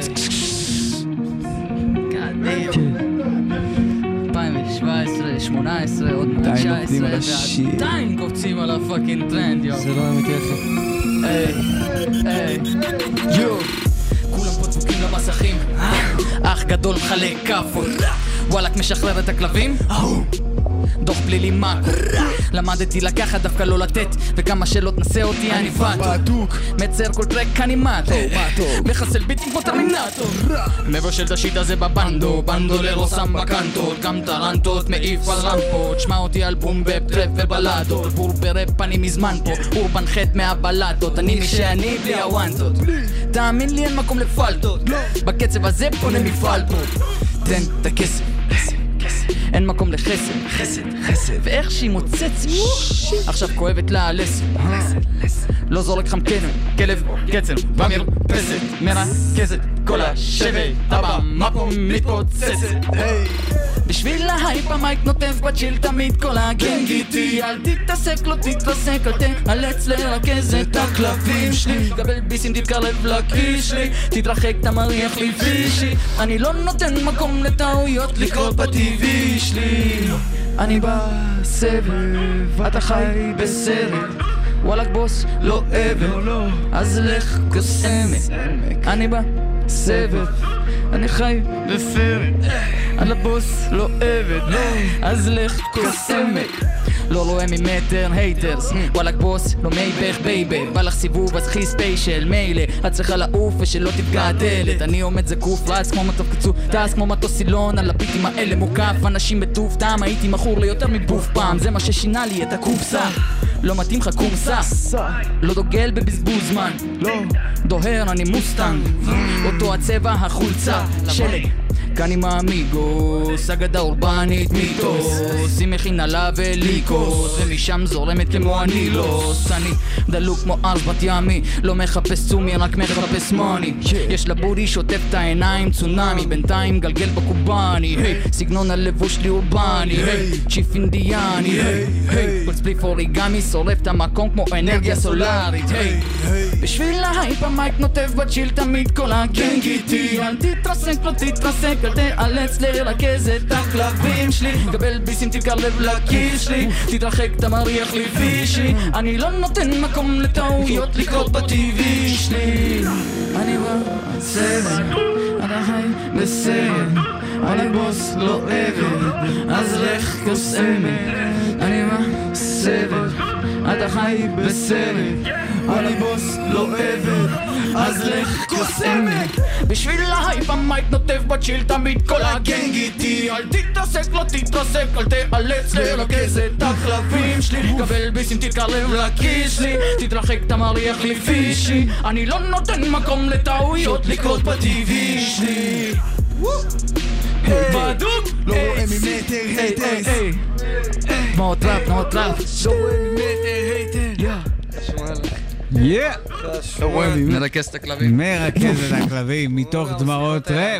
אלפיים שבע עשרה, שמונה עשרה, עוד תשע עשרה, ועדיין קופצים על הפאקינג טרנד, יו. זה לא אמיתי, אחי. היי, היי, יו. כולם פה דפוקים למסכים, אח גדול מחלק כאפות, וואלק משחרר את הכלבים, דוח פלילי מקו, למדתי לקחת דווקא לא לתת, וכמה שלא תנסה אותי אני פאטו, מצר כל טרק אני מאטו, מחסל ביטים כמו טרמינטור, מבשל את השיט הזה בבנדו, בנדו לרוסם בקנטות, גם טרנטות מעיף על רמפות, שמע אותי על בום בפטרפ ובלדות, בור ברפ אני מזמן פה, אורבן חט מהבלדות, אני מי שאני בלי הוואנטות, תאמין לי אין מקום לפלטות, בקצב הזה פונה מפעל פה, תן את הכסף, אין מקום לחסד, חסד, חסד, ואיך שהיא מוצצת, עכשיו כואבת לה הלסת, לא זורק חם כלב, כלב, קצר, במרפסת, מרכזת, כל השבט, הבמה פה מתפוצצת, בשביל ההייפ המייק נוטף בצ'יל תמיד כל הגנג איתי אל תתעסק, לא תתרסק, אל תאלץ לרכז את הכלבים שלי קבל ביסים, תתקרב לכיס שלי תתרחק, תמריח לי פישי אני לא נותן מקום לטעויות לקרות בטבעי שלי אני בסבב, אתה חי בסרט וואלק בוס, לא עבר אז לך קוסמת אני בסבב, אני חי בסרט על הבוס לא עבד אז לך קוסמת לא רואה ממטר הייטרס וואלק בוס לא מייבך בייבי בא לך סיבוב אז חי ספיישל מיילה את צריכה לעוף ושלא תפגע הדלת אני עומד זקוף רץ כמו מטוף קצור טס כמו מטוס סילון על הביטים האלה מוקף אנשים בטוף טעם הייתי מכור ליותר מבוף פעם זה מה ששינה לי את הקופסה לא מתאים לך קורסה לא דוגל בבזבוז זמן לא דוהר אני מוסטנג אותו הצבע החולצה שלי כאן עם האמיגוס, אגדה אורבנית מיתוס היא מכינה לה וליקוס ומשם זורמת כמו הנילוס אני דלוק כמו ארז בת ימי לא מחפש צומי, רק מחפש מוני יש לבודי שוטף את העיניים צונמי בינתיים גלגל בקובני סגנון הלבוש שלי אורבני צ'יפ אינדיאני כל ספליף אוריגמי שורף את המקום כמו אנרגיה סולארית בשביל ההייפ המייק נוטף בצ'יל תמיד כל הגנג איתי אל תתרסק, לא תתרסק אל תאלץ לרכז את הכלבים שלי קבל ביסים, תתקרב לכיס שלי תתרחק, תמריח לי פישי אני לא נותן מקום לטעויות לקרות בטבעי שלי אני בסבב, אתה חי בסרט אני בוס לא עבד אז לך קוסמת אני בסבב, אתה חי בסרט אני בוס לא עבד אז לך קוסמת בשביל ההייפ המייק נוטף בצ'יל תמיד כל הגנג איתי אל תתעסק, לא תתרסק, אל תאלץ לרכז את הכלבים שלי קבל ביסים, תתקרב לכיס שלי תתרחק, תמריח לי פישי אני לא נותן מקום לטעויות לקרות בטבעי שלי בדוק לא רואה ממטר הייטרס כמו טראפ, כמו טראפ לא רואה ממטר הייטרס יא! מרכז את הכלבים מרכז את הכלבים מתוך דמעות ראפ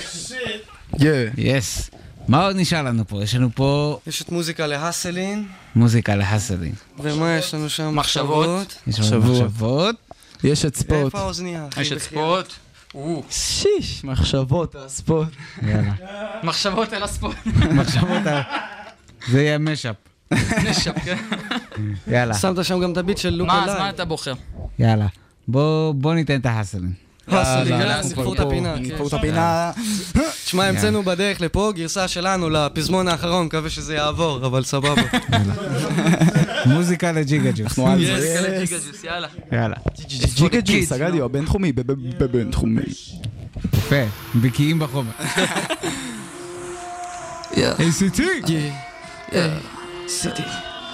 יס מה עוד נשאר לנו פה? יש לנו פה יש את מוזיקה להסלין מוזיקה להסלין ומה יש לנו שם? מחשבות יש לנו מחשבות יש את ספוט איפה האוזנייה? יש את ספוט שיש מחשבות על הספוט יאללה מחשבות על הספוט מחשבות על זה יהיה משאפ משאפ, כן יאללה שמת שם גם את הביט של לוק מה, אליי אז מה אתה בוחר? יאללה בוא ניתן את ההסלין הסלין, נקפור את הפינה נקפור את הפינה תשמע, המצאנו בדרך לפה גרסה שלנו לפזמון האחרון, מקווה שזה יעבור, אבל סבבה מוזיקה לג'יגה ג'וס מוזיקה לג'יגה ג'וס, יאללה יאללה ג'יגה ג'וס, הרדיו הבינתחומי בבינתחומי יפה, בקיאים בחומר איי סי טי סי טי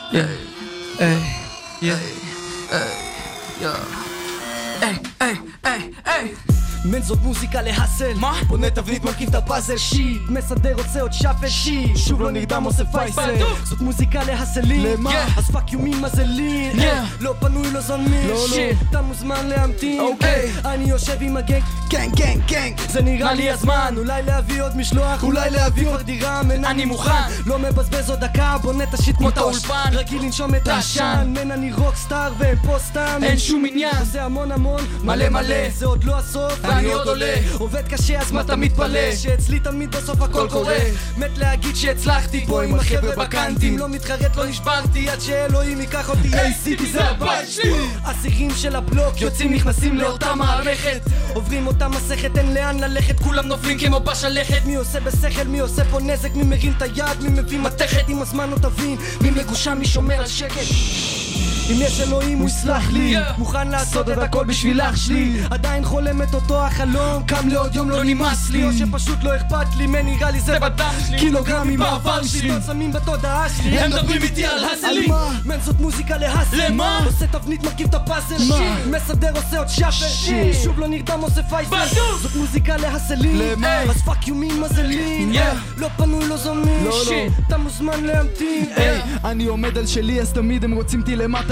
היי, היי, היי, היי מן זאת מוזיקה להסל מה? בונה תבנית מרכיב את הפאזל שיט מסדר רוצה עוד שפל שיט שוב לא נרדם עושה פייסל זאת מוזיקה להסלים למה? אז פאק יומי מזלין לא פנוי לא זמין אתה מוזמן להמתין אני יושב עם הגנג גנג גנג גנג זה נראה לי הזמן אולי להביא עוד משלוח אולי להביא עוד דירה מן אני מוכן לא מבזבז עוד דקה בונה את השיט כמו את האולפן רגיל לנשום את העשן מן אני רוקסטאר והם פה סתם אין שום עניין זה המון המון מלא מלא זה עוד לא הסוף אני עוד עולה עובד קשה אז מה אתה מתפלא שאצלי תמיד בסוף הכל קורה מת להגיד שהצלחתי פה עם החבר'ה בקנטים לא מתחרט לא נשברתי עד שאלוהים ייקח אותי איי סי טי זה הבית שלי השירים של הבלוק יוצאים נכנסים לאותה מערכת עוברים אותה מסכת אין לאן ללכת כולם נופלים כמו בשלכת מי עושה בשכל מי עושה פה נזק מי מרים את היד מי מביא מתכת עם הזמן לא תבין מי מגושם מי שומר על שקט אם יש אלוהים הוא יסלח לי מוכן לעשות את הכל בשביל אח שלי עדיין חולמת אותו החלום קם לעוד יום לא נמאס לי או שפשוט לא אכפת לי מה נראה לי זה בדם שלי קילוגרמים בעבר שלי לא שמים בתודעה שלי הם מדברים איתי על הסלים מן זאת מוזיקה להסל למה? עושה תבנית מרכיב את הפאזל מסדר עושה עוד שפל שוב לא נרדם עושה פייסל זאת מוזיקה להסלים אז פאק יומי מזלין לא פנוי לא זמין אתה מוזמן להמתין אני עומד על שלי אז תמיד הם רוצים אותי למטה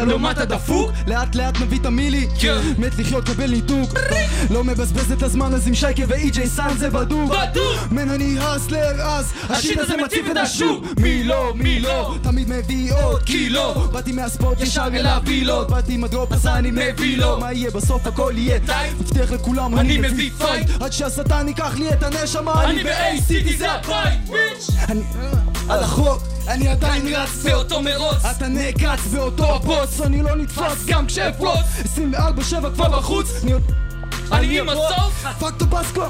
אתה לא מטה דפוק? לאט לאט מביא את המילי, מת לחיות קבל ניתוק, לא מבזבז את הזמן אז עם שייקה ואי-ג'יי סאן זה בדוק, מן אני הסלר אז השיט הזה מציף את השוק, מי לא מי לא תמיד מביא עוד קילו, באתי מהספורט ישר אל הווילות, באתי עם הדרופ אז אני מביא לו, מה יהיה בסוף הכל יהיה טייט, מבטיח לכולם אני מביא פייט, עד שהשטן ייקח לי את הנשמה, אני ב-איי סי טי זה הבית, אני על החוק, אני עדיין רץ באותו מרוץ, אתה נעקץ באותו הבוץ, אני לא נתפס גם כשאפרוץ, עשרים וארבע שבע כבר בחוץ, אני עם הסוף, פאק טובסקו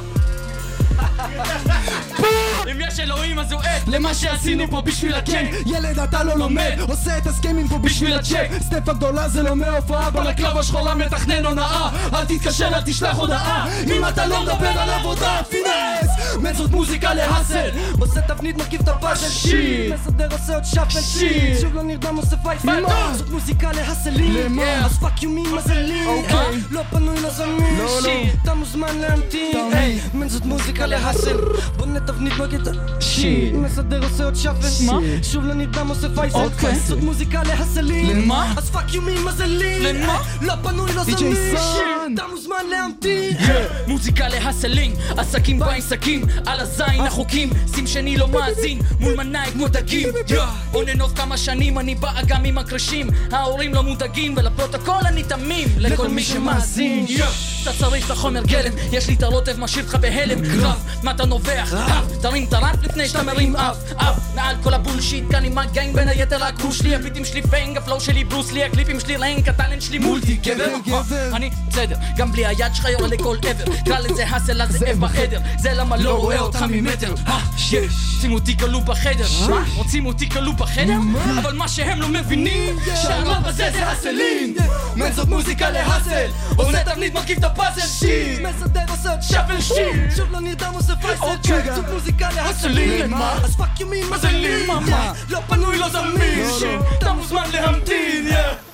אם יש אלוהים אז הוא עד למה שעשינו פה בשביל הקן, ילד אתה לא לומד, עושה את הסכמים פה בשביל הצ'ק, סטף הגדולה זה לא מהופעה, בלקלב השחורה מתכנן הונאה, אל תתקשר אל תשלח הודעה אם אתה לא מדבר על עבודה, פינס מצות מוזיקה להסל, עושה תבנית מרכיב את הפאזל שיט, מסדר עושה עוד שפל שיט, שוב לא נרדם עושה פייט, מצות מוזיקה להסלים, אז פאק יומי מזלים, לא פנוי לא זמין, אתה מוזמן להמתין, מצות מוזיקה להסל, בונה תבנית מרכיב את שיט, מסדר עושה עוד שפל, שוב לא נרדם עושה פייט, מצות מוזיקה להסלים, אז פאק יומי מזלים, לא פנוי לא זמין, אתה מוזמן להמתין, מוזיקה להסלים, עסקים בעסקים, על הזין החוקים, שים שני לא מאזין, מול מנאי כמו דגים, עוננוב כמה שנים, אני בא גם עם הקרשים, ההורים לא מודאגים, ולפרוטוקול אני תמים, לכל מי שמאזין, אתה צריך את החומר גלם, יש לי את הרוטב משאיר לך בהלם, רב, מה אתה נובח, אף, תרים את הרף לפני שאתה מרים אף, אף, מעל כל הבולשיט, כאן עם הגנג בין היתר הקרוש שלי, הביטים שלי פיינג, הפלואו שלי ברוס לי, הקליפים שלי ריינק, הטלנט שלי מולטי, גבר, אני בסדר, גם בלי היד שלך יורה לכל עבר, קרא לזה הסל, אז זאב בחדר, זה למה לא רואה אותך ממטר, רוצים אותי כלוא בחדר, רוצים אותי כלוא בחדר, אבל מה שהם לא מבינים, שהרב הזה זה הסלין, מצות מוזיקה להסל, עושה תבנית מרכיב את הפאזל שיט, מסדר עושה עוד שפל שיט, שוב לא נרדם עושה פייסל, מצות מוזיקה להסלין, אז פאק יומי מזלים, לא פנוי לא זמין, אתה מוזמן להמתין,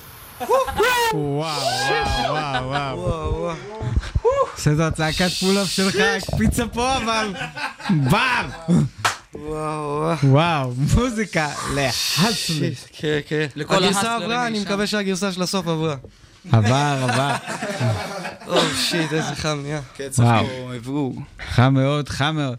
וואו וואו וואו וואו שזו הצעקת פול-אפ שלך, הקפיצה פה אבל בר וואו וואו, מוזיקה להסלי. כן, כן. הגרסה עברה, אני מקווה שהגרסה של הסוף עברה. עבר, עבר. או שיט, איזה חם נהיה. קצב פה עברו. חם מאוד, חם מאוד.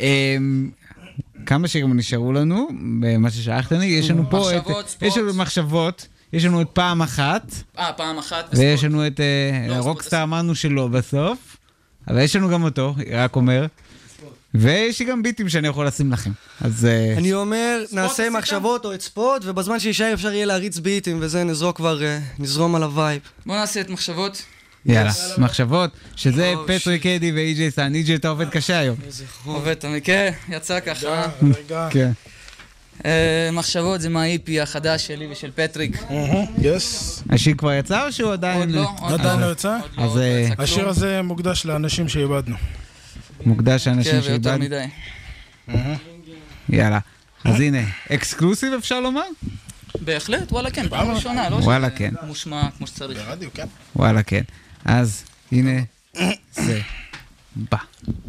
כמה שירים נשארו לנו, במה ששלחתני, יש לנו פה את... יש לנו מחשבות. יש לנו את פעם אחת. אה, פעם אחת. ויש לנו את רוקסטאר, אמרנו שלא בסוף. אבל יש לנו גם אותו, רק אומר. ויש לי גם ביטים שאני יכול לשים לכם. אז... אני אומר, נעשה מחשבות או את ספוט, ובזמן שישאר אפשר יהיה להריץ ביטים, וזה נזרוק כבר, נזרום על הווייב. בוא נעשה את מחשבות. יאללה, מחשבות, שזה פטריק אדי ואי-ג'יי סאן. אי-ג'יי, אתה עובד קשה היום. עובד, אתה מכיר? יצא ככה. כן. מחשבות זה מה-אי פי החדש שלי ושל פטריק. יס. השיר כבר יצא או שהוא עדיין... עוד לא. עדיין לא יצא? השיר הזה מוקדש לאנשים שאיבדנו. מוקדש לאנשים שאיבדנו? כן, ויותר מדי. יאללה. אז הנה, אקסקלוסיב אפשר לומר? בהחלט, וואלה כן, פעם ראשונה, לא? וואלה כן. מושמע כמו שצריך. ברדיו, כן. וואלה כן. אז הנה, זה בא.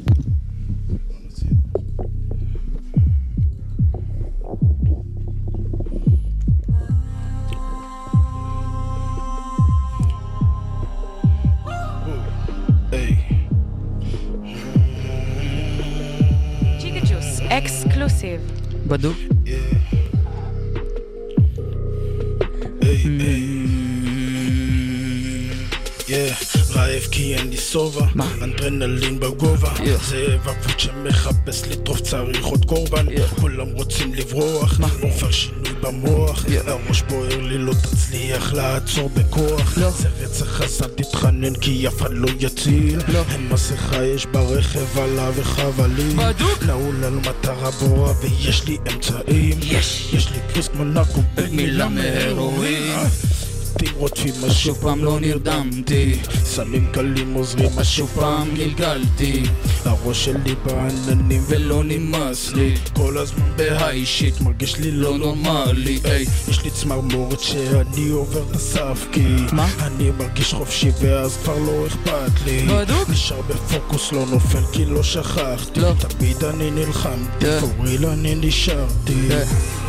Exclusive. בדוק. רעב כי אין לי סובה, אנדרנלין בגובה, זאב אבוד שמחפש לטרוף צריך עוד קורבן, כולם רוצים לברוח, עובר שינוי במוח, הראש בוער לי לא תצליח לעצור בכוח, זה רצח אז אל תתחנן כי אף אחד לא יציל, אין מסכה יש ברכב עליו וחבלים, נעול על מטרה בורה ויש לי אמצעים, יש לי פריסק מנקו במילה מהרואין, רודפים מה שוב פעם לא נרדמתי, סמים קלים עוזרים מה שוב פעם גלגלתי, הראש שלי בעננים ולא נמאס לי, כל הזמן בהאישית מרגיש לי לא נורמלי, איי, יש לי צמרמורת שאני עובר את הסף כי אני מרגיש חופשי ואז כבר לא אכפת לי, נשאר בפוקוס לא נופל כי לא שכחתי, תמיד אני נלחמתי, פוריל אני נשארתי,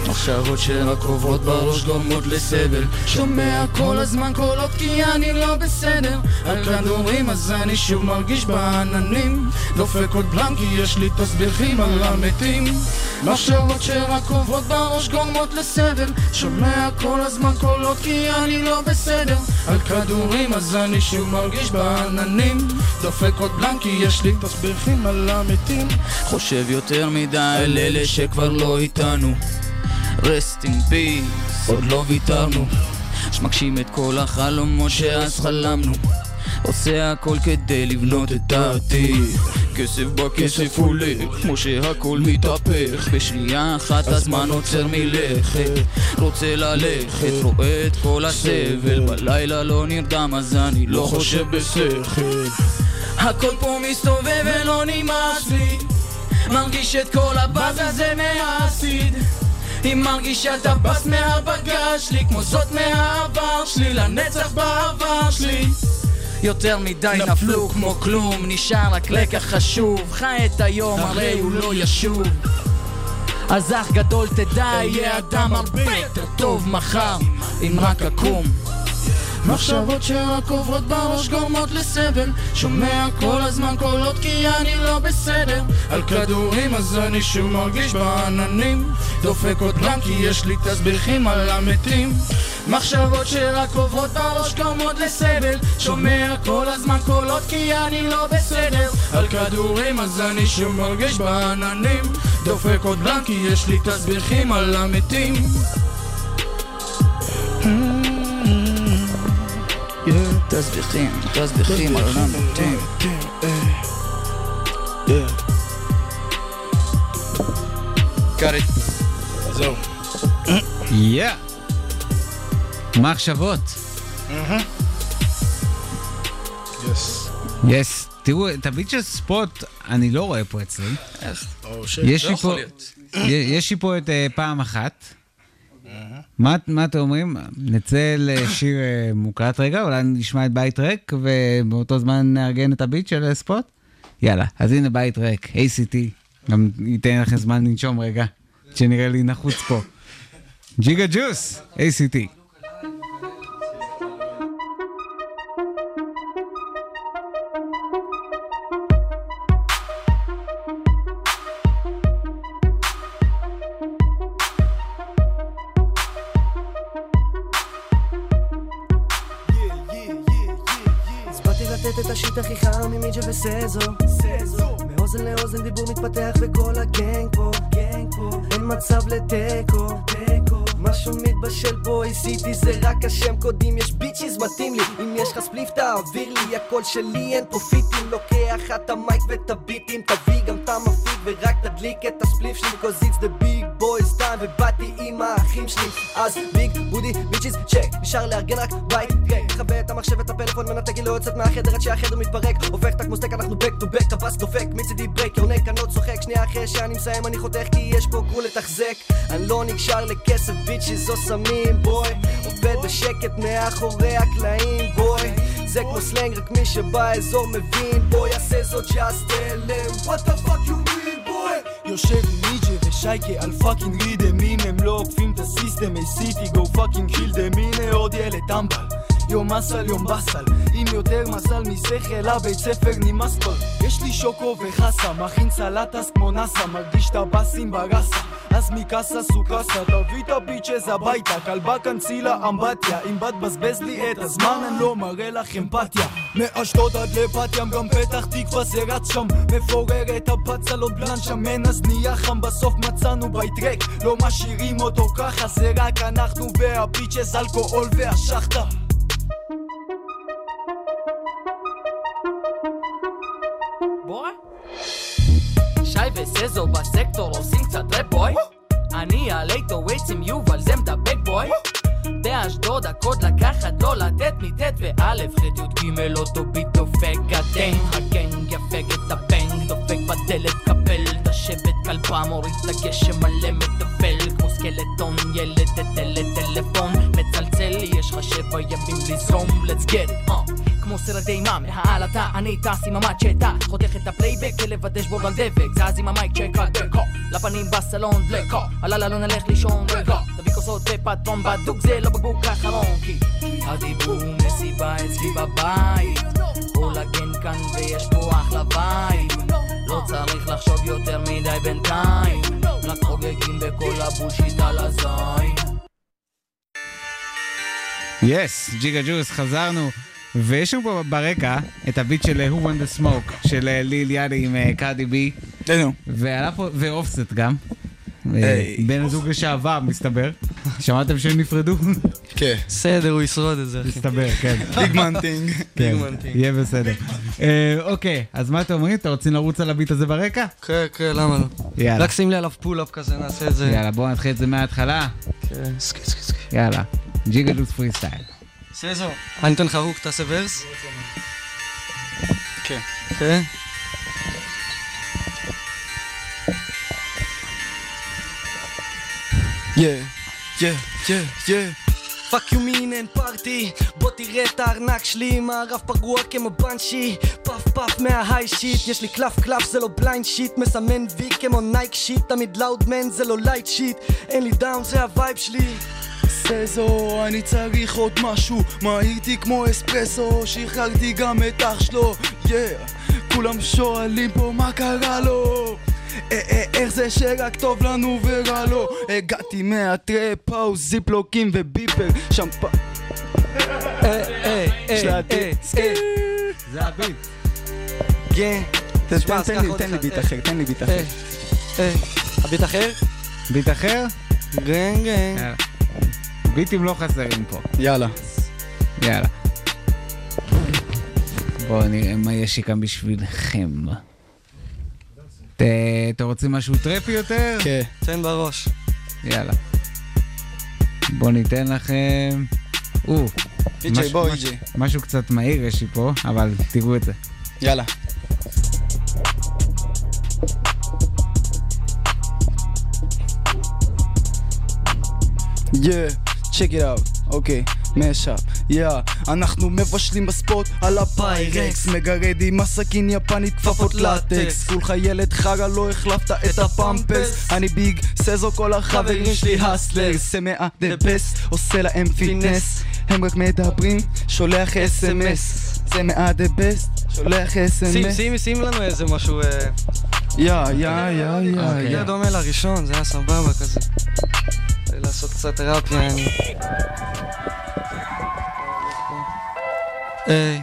מחשבות שרק עוברות בראש גורמות לסבל. שומע כל הזמן קולות כי אני לא בסדר. על כדורים אז אני שוב מרגיש בעננים. דופק עוד בלם כי יש לי תסביכים על המתים. מחשבות שרק עוברות בראש גורמות לסבל. שומע כל הזמן קולות כי אני לא בסדר. על כדורים אז אני שוב מרגיש בעננים. דופק עוד בלם כי יש לי תסביכים על המתים. חושב יותר מדי על אלה שכבר לא איתנו. Rest in peace, עוד לא ויתרנו. שמגשים את כל החלומות שאז חלמנו. עושה הכל כדי לבנות את העתיד. כסף בכסף עולה, כמו שהכל מתהפך. בשנייה אחת הזמן עוצר מלכת. רוצה ללכת, רואה את כל הסבל. בלילה לא נרדם אז אני לא חושב בשכל. הכל פה מסתובב ולא נמאס לי. מרגיש את כל הבאז הזה מהסיד. היא מרגישה את הבאס מהבגז שלי, כמו זאת מהעבר שלי, לנצח בעבר שלי. יותר מדי נפלו כמו כלום, נשאר רק לקח חשוב. חי את היום הרי הוא לא ישוב. אז אח גדול תדע, יהיה אדם הרבה יותר טוב מחר, אם רק אקום. מחשבות שרק עוברות בראש גורמות לסבל. שומע כל הזמן קולות כי אני לא בסדר. על כדורים אז אני שוב מרגיש בעננים. דופק עוד בלם כי יש לי תסביכים על המתים. מחשבות שרק עוברות בראש גורמות לסבל. שומע כל הזמן קולות כי אני לא בסדר. על כדורים אז אני שוב מרגיש בעננים. דופק עוד בלם כי יש לי תסביכים על המתים. תסביכים, תסביכים על המתים. קארט זהו. יא מחשבות. יס יס. תראו, את הביט של ספוט אני לא רואה פה אצלי. יש לי פה יש לי פה את פעם אחת. מה, מה אתם אומרים? נצא לשיר מוקלט רגע, אולי נשמע את בית ריק ובאותו זמן נארגן את הביט של ספוט? יאללה, אז הנה בית ריק, איי סי טי. גם ייתן לכם זמן לנשום רגע, שנראה לי נחוץ פה. ג'יגה ג'וס, איי סי טי. את השיט הכי חם ממיג'ה וסזו מאוזן לאוזן דיבור מתפתח וכל הגנג פה אין מצב לטקו משהו מתבשל פה, איי סי טי זה רק השם קודים. יש ביצ'יז מתאים לי, אם יש לך ספליף תעביר לי. הכל שלי אין פרופיטים, לוקח את המייק ואת הביטים. תביא גם את המפיק ורק תדליק את הספליף שלי, cause it's the big boys time. ובאתי עם האחים שלי, אז ביג בודי ביצ'יז צ'ק. נשאר לארגן רק בית ריק, מחווה את המחשב את הפלאפון מנתק, לא יוצאת מהחדר עד שהחדר מתפרק. הופך את הכמוסטק, אנחנו back to back, טבס דופק מצידי ברייק, יונק אני לא צוחק. שנייה אחרי שאני מסיים אני חותך כי יש פה גבול לתחזק. אני לא נקשר לכסף ביצ'יז או סמים בוי, עובד בשקט מאחורי הקלעים בוי. זה כמו סלנג רק מי שבאזור מבין בוי. עשה זאת just tell them what the fuck you mean boy. יושב עם מיג'ה ושייקה על פאקינג רידם. אם הם לא עוקפים את הסיסטם, איי סי טי go fucking kill them. הנה עוד ילד טמבל, יום מסל יום בסל, עם יותר מסל משכל הבית ספר נמאס כבר. יש לי שוקו וחסה, מכין סלטס כמו נסה, מרגיש את הבאסים ברסה, אז מקסה סוקסה. תביא את הביצ'ז הביתה, כלבה כנצילה אמבטיה. אם בת בזבז לי את הזמן אני לא מראה לך אמפתיה. מאשדוד עד לבת ים, גם פתח תקווה זה רץ שם. מפורר את הפצל עוד בלן שמן אז נהיה חם. בסוף מצאנו בית ריק, לא משאירים אותו ככה. זה רק אנחנו והביצ'ז, אלכוהול והשחטה. שי וסזו בסקטור עושים קצת רפ בוי. אני הלייטו ווייטס עם יובל זה מדבק בוי. באשדוד הקוד לקחת לא לתת מטט ואלף ח' י' ג' אותו ביט דופק גדנג. הגנג יפק את הבנג, דופק בדלת קפל את השבט כלבה, מוריד לגשם מלא מטפל כמו סקלטון. ילד תתל טלפון מצלצל, יש לך שבע ימים לזרום, let's get it uh. כמו סרט אימה מהעלתה, אני טס עם המאצ'טה, חותך את הפלייבק ולבדש בו על דבק, זז עם המייק צ'ק על דקו. לפנים בסלון בלקו, הלילה לא נלך לישון רגע, תביא כוסות ופטרון בדוק, זה לא בקבוק האחרון, כי הדיבור מסיבה אצלי בבית, כל הגן כאן ויש פה אחלה וייב, לא צריך לחשוב יותר מדי בינתיים, רק חוגגים בכל הבולשיט על הזין. יס, ג'יגה ג'וס, חזרנו, ויש לנו פה ברקע את הביט של Who Want The Smoke של ליל יאני עם קארדי בי, ועלה פה, ואופסט גם, בן הזוג לשעבר מסתבר, שמעתם שהם נפרדו? כן. בסדר, הוא ישרוד את זה. מסתבר, כן. ביגמנטינג. יהיה בסדר. אוקיי, אז מה אתם אומרים? אתם רוצים לרוץ על הביט הזה ברקע? כן, כן, למה לא? יאללה. רק שים לי עליו פול-אפ כזה, נעשה את זה. יאללה, בואו נתחיל את זה מההתחלה. כן, סקי, סקי, סקי. יאללה, ג'יגה ג'וס פרי סטייל. סזו. אני אתן לך רוק, תעשה ורס? כן. כן? Yeah, yeah, yeah, yeah. פאק יו מין אין פארטי, בוא תראה את הארנק שלי, מערב פגוע כמו בנשי, פאף פאף מההיי שיט, יש לי קלף קלף זה לא בליינד שיט, מסמן וי כמו נייק שיט, תמיד לאוד מן זה לא לייט שיט, אין לי דאון זה הווייב שלי. סזו, אני צריך עוד משהו, מהירתי כמו אספרסו, שחררתי גם את אח שלו, yeah. כולם שואלים פה מה קרה לו, איך זה שרק טוב לנו ורע לו, הגעתי מהטראפ, פאוס, זיפלוקים וביפר, שמפה שלעתי, זה הביט. כן. תן לי ביט אחר, תן לי ביט אחר. הביט אחר? ביט אחר? גן גן. ביטים לא חסרים פה. יאללה. יאללה. בואו נראה מה יש לי כאן בשבילכם. אתם רוצים משהו טרפי יותר? כן. תן בראש. יאללה. בואו ניתן לכם... או, איג'י, בוא איג'י. משהו קצת מהיר יש לי פה, אבל תראו את זה. יאללה. Yeah, check it out, אוקיי, משאפ, יא, אנחנו מבשלים בספוט על הפיירקס, מגרד עם הסכין יפנית כפפות לטקס, כולך ילד חגה לא החלפת את הפמפס, אני ביג סזו כל החברים שלי הסלרס, סמאה דה בסט, עושה להם פיטנס, הם רק מדברים, שולח אס אם אס, סמאה דה בסט, שולח אס אם אס. שים, שים לנו איזה משהו, יא, יא, יא, יא, יא. דומה לראשון, זה היה סבבה כזה. לעשות קצת ראפ, יעני. היי.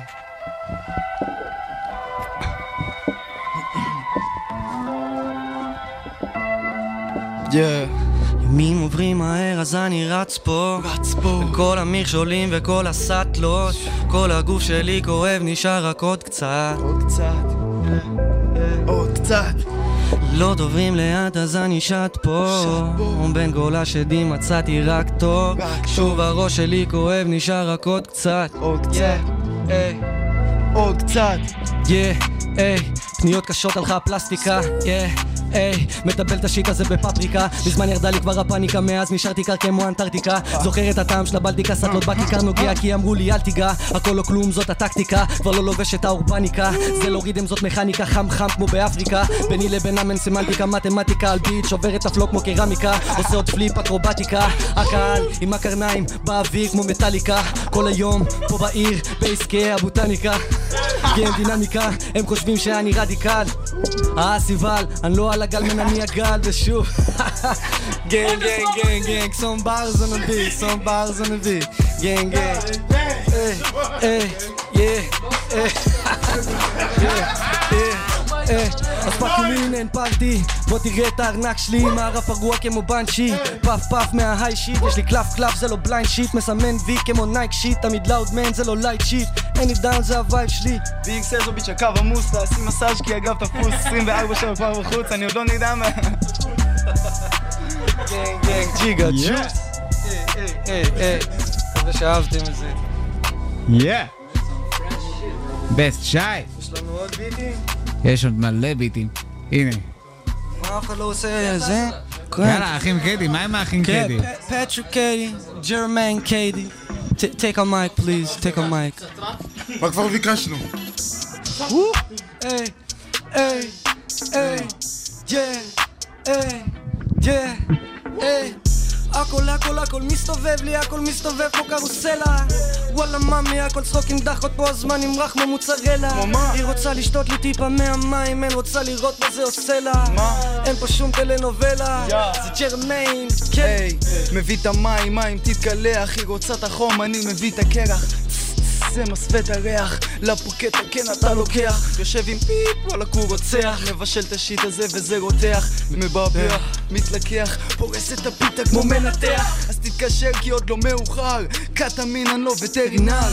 יא. ימים עוברים מהר אז אני רץ פה, רץ פה. כל המכשולים וכל הסטלות, כל הגוף שלי כואב נשאר רק עוד קצת. עוד קצת. עוד קצת. לא דוברים לאט אז אני שט פה, בין גולה שדים מצאתי רק טוב, שוב הראש שלי כואב נשאר רק עוד קצת. עוד קצת. עוד קצת. פניות קשות הלכה פלסטיקה, היי, מטבל את השיט הזה בפפריקה, בזמן ירדה לי כבר הפאניקה, מאז נשארתי קר כמו אנטרקטיקה, זוכר את הטעם של הבלטיקה, סטלות בכיכר נוגע כי אמרו לי אל תיגע, הכל לא כלום זאת הטקטיקה, כבר לא לובש את האורבניקה, זה לא רידם זאת מכניקה, חם חם כמו באפריקה, ביני לבינם אין סמנטיקה, מתמטיקה על ביט, שובר את הפלוק כמו קרמיקה, עושה עוד פליפ אקרובטיקה, הקהל עם הקרניים באוויר כמו מטליקה, כל היום פה בעיר בעסקי הבוטניקה, כן דינמיקה, הם חושבים שאני רדיקל, אה סיבל, אני לא על הגל מנני הגל ושוב גנג גנג גנג גנג some bars on the beat some bars on the beat גנג גנג אה אה יא אה אה אז פאקינג אין פארטי בוא תראה את הארנק שלי מערב פגוע כמו בנשי פאף פאף מההיי שיט יש לי קלף קלף זה לא בליינד שיט מסמן וי כמו נייק שיט תמיד לאוד מן זה לא לייט שיט אין לי דאון זה הווייב שלי ביג סזו ביץ' הקו עמוס תעשי מסאז' כי אגב תפוס עשרים וארבע שעות כבר בחוץ אני עוד לא נדע מה גנג גנג ג'יגה ג'וס אה אה אה מקווה שאהבתם את זה יא בסט שי יש לנו עוד ביטים? יש עוד מלא ביטים הנה מה אף אחד לא עושה זה? יאללה האחים קיידי מה עם האחים קיידי? פטריק קיידי ג'רמן קיידי take a mic please take a mic מה כבר ביקשנו? היי היי היי יא היי, יא, היי. הכל הכל הכל מסתובב לי, הכל מסתובב כמו קרוסלה. וואלה ממי, הכל צחוקים דחות פה הזמן עם רח ממוצרלה. היא רוצה לשתות לי טיפה מהמים, אין רוצה לראות מה זה עושה לה. אין פה שום טלנובלה, זה ג'רמיין. היי, מביא את המים, מים תתקלח. היא רוצה את החום, אני מביא את הקרח. זה מסווה את הריח, לפוקטה כן אתה לוקח. יושב עם פיפ, וואלה הוא רוצח. מבשל את השיט הזה וזה רותח. מבעבע, מתלקח, פורס את הפיתה כמו מנתח. אז תתקשר כי עוד לא מאוחר, קטמין אני לא וטרינר.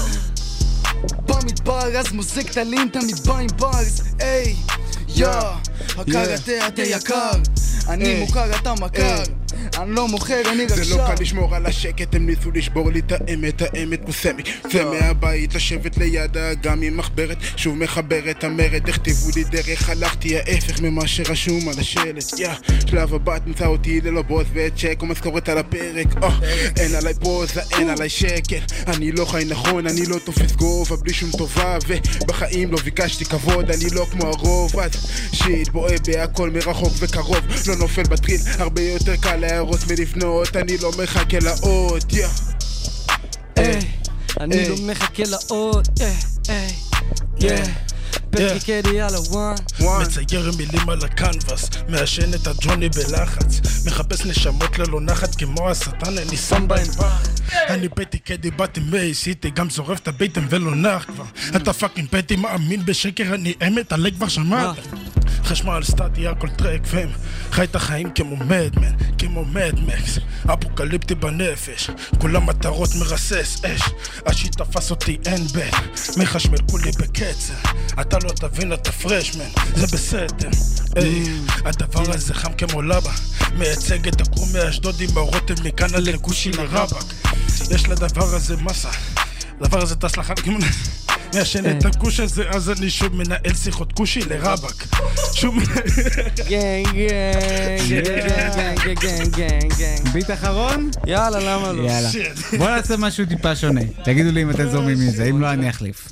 במדבר אז מוזק תלים תמיד בא עם ברס. היי, יא, הקראטה אתה יקר, אני מוכר אתה מכר. אני לא מוכר, אני רק שר. זה לא קל לשמור על השקט, הם ניסו לשבור לי את האמת, האמת מוסמי. זה מהבית לשבת לידה, גם עם מחברת, שוב מחברת המרד. הכתבו לי דרך, הלכתי ההפך ממה שרשום על השלט. יא, שלב הבא תמצא אותי ללא בוס ואת צ'ק או משכורת על הפרק. אין עליי פרוזה, אין עליי שקל. אני לא חי נכון, אני לא תופס גובה בלי שום טובה, ובחיים לא ביקשתי כבוד, אני לא כמו הרוב. אז שיט בואה בהכל מרחוק וקרוב, לא נופל בטריל, הרבה יותר קל להרוס ולבנות, אני לא מחכה לאות. היי, אני לא מחכה לאות. היי, היי, פטריק אדי על הוואן. מצייר מילים על הקנבס, מעשן את הג'וני בלחץ, מחפש נשמות ללא נחת כמו השטן, אני שם בהם פחד. אני פטריק אדי באתי מייסיטי, גם זורף את הביתם ולא נח כבר. אתה פאקינג פטי מאמין בשקר, אני אמת עלי כבר שמעת. חשמל סטטי הכל טרק והם חי את החיים כמו מדמן, כמו מדמקס, אפוקליפטי בנפש, כולם מטרות מרסס אש. השיט תפס אותי אין בית, מחשמל כולי בקצר, אתה לא תבין אתה פרשמן, זה בסדר. היי, הדבר הזה חם כמו לבה, מייצג את הקרום מאשדוד עם הרוטב מכאן עד לגושי לרבק. יש לדבר הזה מסה, הדבר הזה טס לחד כמו מעשן את הכוש הזה, אז אני שוב מנהל שיחות כושי לרבק. שוב גנג גנג גנג גנג גנג גנג. ביט אחרון? יאללה, למה לא? יאללה. בוא נעשה משהו טיפה שונה. תגידו לי אם אתם זורמים מזה, אם לא אני אחליף.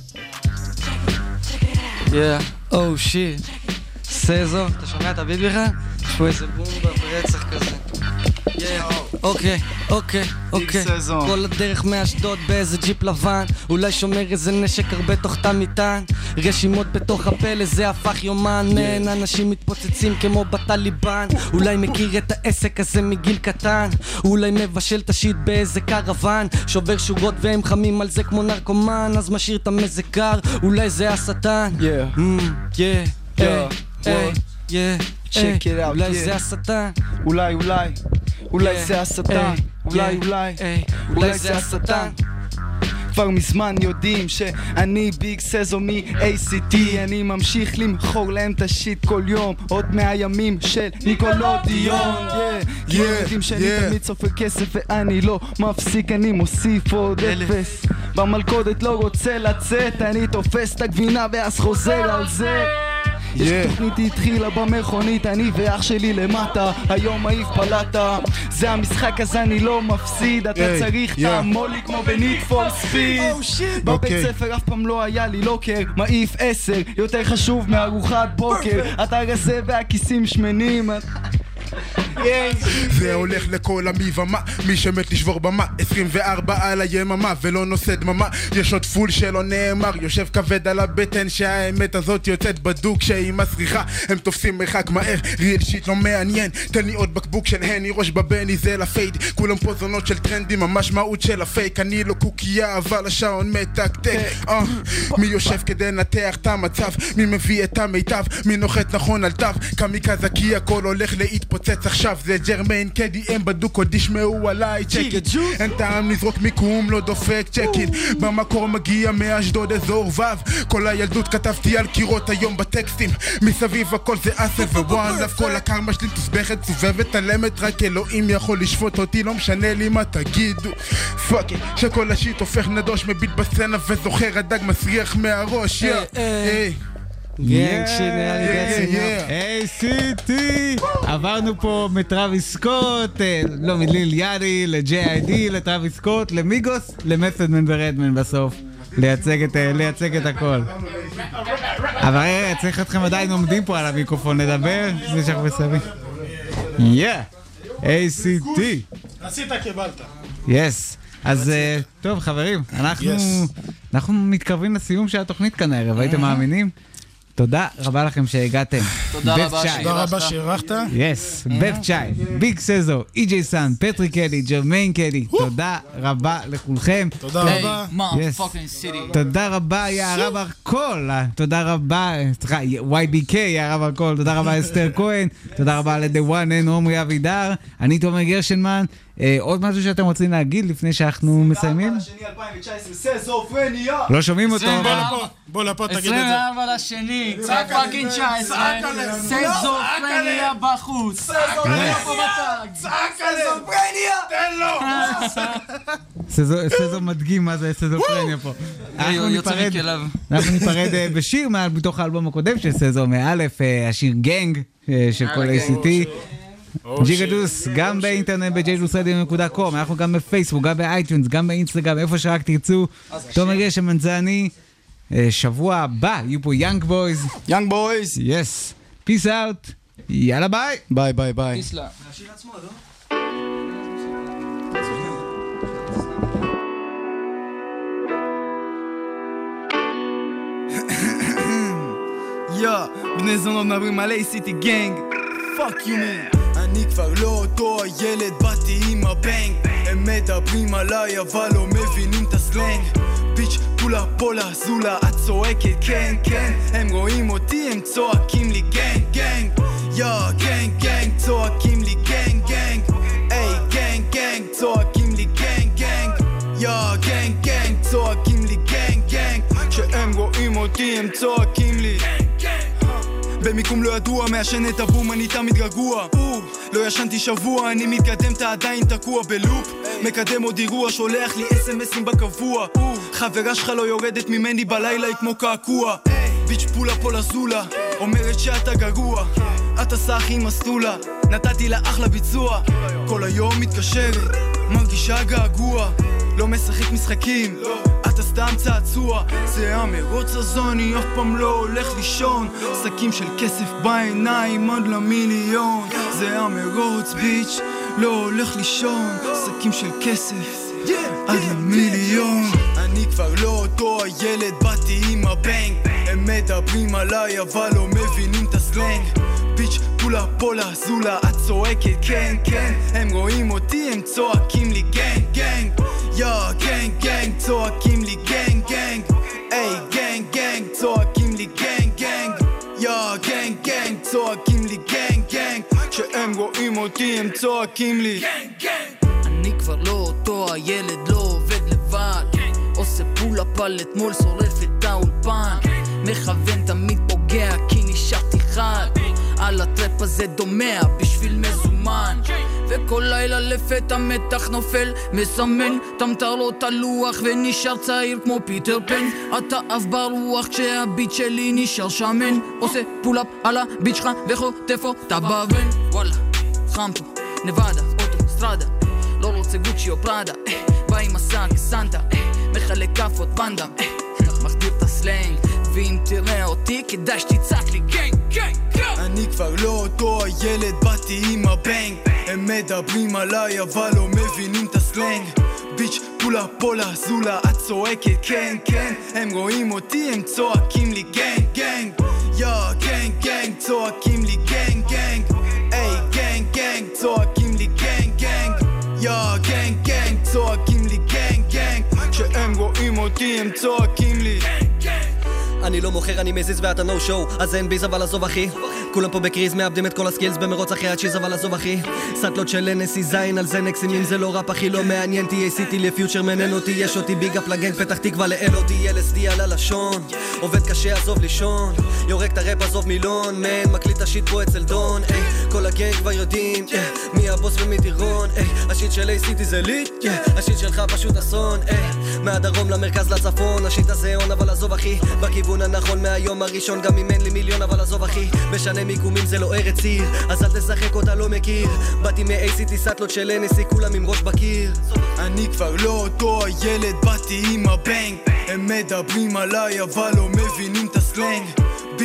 יא, או שיט. סזו, אתה שומע את הביט בכלל? יש פה איזה בומבה ברצח כזה. אוקיי, אוקיי, אוקיי. כל הדרך מאשדוד באיזה ג'יפ לבן, אולי שומר איזה נשק הרבה תוך תא מטען, רשימות בתוך הפלא זה הפך יומן, מן אנשים מתפוצצים כמו בטליבן, אולי מכיר את העסק הזה מגיל קטן, אולי מבשל את השיט באיזה קרוון, שובר שורות והם חמים על זה כמו נרקומן, אז משאיר את המזג קר, אולי זה השטן. Yeah, yeah, yeah, yeah, check it out, אולי זה השטן, אולי, אולי, אולי זה השטן, אולי, אולי, אולי זה השטן. כבר מזמן יודעים שאני ביג סזו מ-איי סי טי, אני ממשיך למחור להם את השיט כל יום, עוד מאה ימים של ניקולודיון. יודעים שאני תמיד סופר כסף ואני לא מפסיק, אני מוסיף עוד אפס, במלכודת לא רוצה לצאת, אני תופס את הגבינה ואז חוזר על זה. יש תוכנית התחילה במכונית, אני ואח שלי למטה, היום מעיף פלטה, זה המשחק אז אני לא מפסיד, אתה צריך תעמולי כמו בניד פור ספיד. בבית ספר אף פעם לא היה לי לוקר, מעיף עשר, יותר חשוב מארוחת בוקר, אתה רזה והכיסים שמנים. זה הולך לכל המבמה, מי שמת לשבור במה, עשרים וארבע על היממה ולא נושא דממה, יש עוד פול שלא נאמר, יושב כבד על הבטן שהאמת הזאת יוצאת בדוק שהיא מסריחה, הם תופסים מרחק מהר, ריל שיט לא מעניין, תן לי עוד בקבוק של הני, ראש בבני זה לפייד, כולם פה זונות של טרנדים, המשמעות של הפייק, אני לא קוקייה אבל השעון מתקתק. מי יושב כדי לנתח את המצב, מי מביא את המיטב, מי נוחת נכון על תו, קמיקזה כי הכל הולך להתפוצץ עכשיו, זה ג'רמיין קדי, הם בדוק עוד ישמעו עליי צ'קית, אין טעם לזרוק מיקום לא דופק צ'קית, במקור מגיע מאשדוד אזור וו, כל הילדות כתבתי על קירות היום בטקסטים, מסביב הכל זה אסל ווואן לב, כל הקרמה שלי תוסבכת סובבת תלמת, רק אלוהים יכול לשפוט אותי, לא משנה לי מה תגידו פאק, שכל השיט הופך נדוש, מביט בסצנה וזוכר הדג מסריח מהראש. יא היי גנג שיט נראה לי בעצם איי סי טי. עברנו פה מטראביס סקוט, לא מליל יאדי, לג'יי איי די, לטראביס סקוט, למיגוס, למת'וד ורדמן בסוף, לייצג את הכל. אבל צריך אתכם עדיין עומדים פה על המיקרופון לדבר לפני שאנחנו מסביב. יא! איי סי טי. עשית קיבלת. יס. אז טוב חברים, אנחנו מתקרבים לסיום של התוכנית כאן הערב, הייתם מאמינים? תודה רבה לכם שהגעתם. תודה רבה שאירחת. תודה רבה שאירחת. יס, בב צ'אי, ביג סזו, אי-ג'יי סאן, פטריק קלי, ג'רמיין קלי, תודה רבה לכולכם. תודה רבה. תודה רבה יערה ברקול, תודה רבה, סליחה, וואי בי קיי יערה ברקול, תודה רבה אסתר כהן, תודה רבה לדה וואן אין עומרי אבידר, אני תומר גרשנמן. עוד משהו שאתם רוצים להגיד לפני שאנחנו מסיימים? לא שומעים אותו. בוא לפה תגיד את זה. עשרים וארבע לשני, צעק פאקינג תשע עשרה, סזופרניה בחוץ. סזופרניה תן לו. סזו מדגים מה זה סזופרניה פה. אנחנו ניפרד בשיר מתוך האלבום הקודם של סזו, מאלף, השיר גנג של כל איי סי טי. ג'יגה ג'וס, גם באינטרנט ב-ג'יי ג'וס רדיו נקודה קום, אנחנו גם בפייסבוק, גם באייטיונס, גם באינסטגרם, איפה שרק תרצו. תומר גרשנמן זה אני. שבוע הבא יהיו פה יאנג בויז. יאנג בויז. יס. פיס אאוט. יאללה ביי. ביי ביי ביי. פיס לה. יא, בני זונות מדברים על איי סי טי גנג. פאק יו מן. אני כבר לא אותו הילד, באתי עם הבנג. הם מדברים עליי אבל לא מבינים את הסלנג. ביץ' פולה פולה זולה, את צועקת כן כן. הם רואים אותי, הם צועקים לי גנג גנג. יא גנג גנג, צועקים לי גנג גנג. איי גנג גנג, צועקים לי גנג גנג. יא גנג גנג, צועקים לי גנג גנג. כשהם רואים אותי, הם צועקים לי במיקום לא ידוע, מעשן את הבום, אני תמיד רגוע. לא ישנתי שבוע, אני מתקדם, אתה עדיין תקוע בלופ. מקדם עוד אירוע, שולח לי אס אם אסים בקבוע. חברה שלך לא יורדת ממני בלילה, היא כמו קעקוע. ביץ' פולה פולה זולה, אומרת שאתה גרוע. אתה סחי מסטולה, נתתי לה אחלה ביצוע. כל היום מתקשרת, מרגישה געגוע. לא משחק משחקים, אתה סתם צעצוע. זה המרוץ הזו, אני אף פעם לא הולך לישון. שקים של כסף בעיניים עד למיליון. זה המרוץ ביץ', לא הולך לישון. שקים של כסף עד למיליון. אני כבר לא אותו הילד, באתי עם הבנג. הם מדברים עליי אבל לא מבינים את הסלנג. ביץ' פולה פולה זולה, את צועקת כן כן. הם רואים אותי, הם צועקים לי גנג גנג. יא גנג גנג, צועקים לי גנג גנג. איי גנג גנג, צועקים לי גנג גנג. יא גנג גנג, צועקים לי גנג גנג. כשהם רואים אותי, הם צועקים לי גנג גנג. אני כבר לא אותו הילד, לא עובד לבד. עושה פולה פל, אתמול שורף את האולפן. מכוון תמיד פוגע כי נשארתי חד. על הטרפ הזה דומע בשביל מזומן. וכל לילה לפתע מתח נופל, מסמן תמטרות הלוח ונשאר צעיר כמו פיטר פן. אתה אף ברוח כשהביט שלי נשאר שמן. עושה פולאפ על הביט שלך וחוטף אותה בבן. וואלה, חם פה, נבדה, אוטוסטרדה. לא רוצה גוצ'י או פראדה, אה, בא עם מסע כסנטה, אה, מחלק כפות בנדם, אה, מחדיר את הסלנג. ואם תראה אותי כדאי שתצעק לי גנג גנג גנג. אני כבר לא אותו הילד, באתי עם הבנג. הם מדברים עליי אבל לא מבינים את הסלנג. ביץ' פולה פולה זולה, את צועקת כן כן. הם רואים אותי, הם צועקים לי גנג גנג. יא גנג גנג, צועקים לי גנג גנג. איי גנג גנג, צועקים לי גנג גנג. יא גנג גנג, צועקים לי גנג גנג. כשהם רואים אותי, הם צועקים לי גנג גנג. אני לא מוכר, אני מזיז ואתה נו שואו, אז אין ביז אבל עזוב אחי. כולם פה בקריז מאבדים את כל הסקילס במרוץ אחרי הצ'יז אבל עזוב אחי. סטלות של אנסי זין על זה נקסים, אם זה לא ראפ אחי לא מעניין. תהיה סיטי לפיוטשר מנן אותי, יש אותי ביג אפ לגנג פתח תקווה לאל אותי. אל אס די על הלשון, עובד קשה עזוב לישון, יורק את הראפ עזוב מילון. מן מקליט את השיט פה אצל דון, איי, כל הגנג כבר יודעים מי הבוס ומי טירון. השיט של איי סיטי זה ליט, השיט שלך פשוט אסון. מהדרום למרכז לצפון, השיט הזה עון אבל עזוב אחי. בכיוון הנכון מהיום הראשון, גם אם אין לי מיליון אבל עזוב אחי. משנה מיקומים זה לא ארץ עיר, אז אל תשחק אותה לא מכיר. באתי מ-איי סי טי סטלות של אנסי, כולם עם ראש בקיר. אני כבר לא אותו הילד, באתי עם הבנג. הם מדברים עליי אבל לא מבינים את הסלנג. ביץ'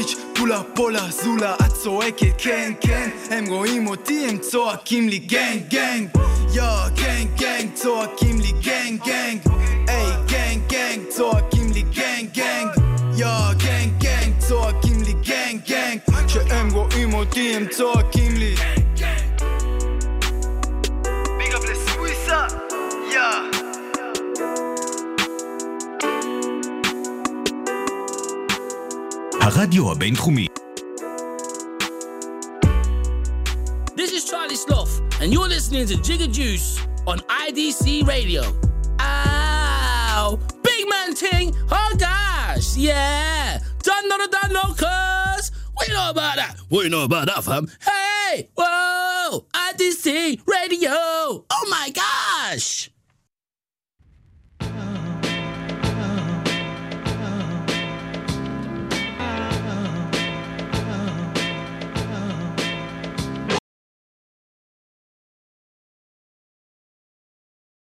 פולה פולה זולה את צועקת כן כן הם רואים אותי הם צועקים לי גנג גנג יא גנג גנג צועקים לי גנג גנג היי גנג גנג צועקים לי גנג גנג יא גנג גנג צועקים לי גנג גנג כשהם רואים אותי הם צועקים לי ביג אפ לסוויסה יא הרדיו הבינתחומי. This is Charlie Sloth, and you're listening to Jigga Juice on I D C Radio. Ow! Big man ting! Oh gosh! Yeah! Done not a done no cuz! What you know about that? What you know about that, fam? Hey! Whoa! I D C Radio! Oh my gosh!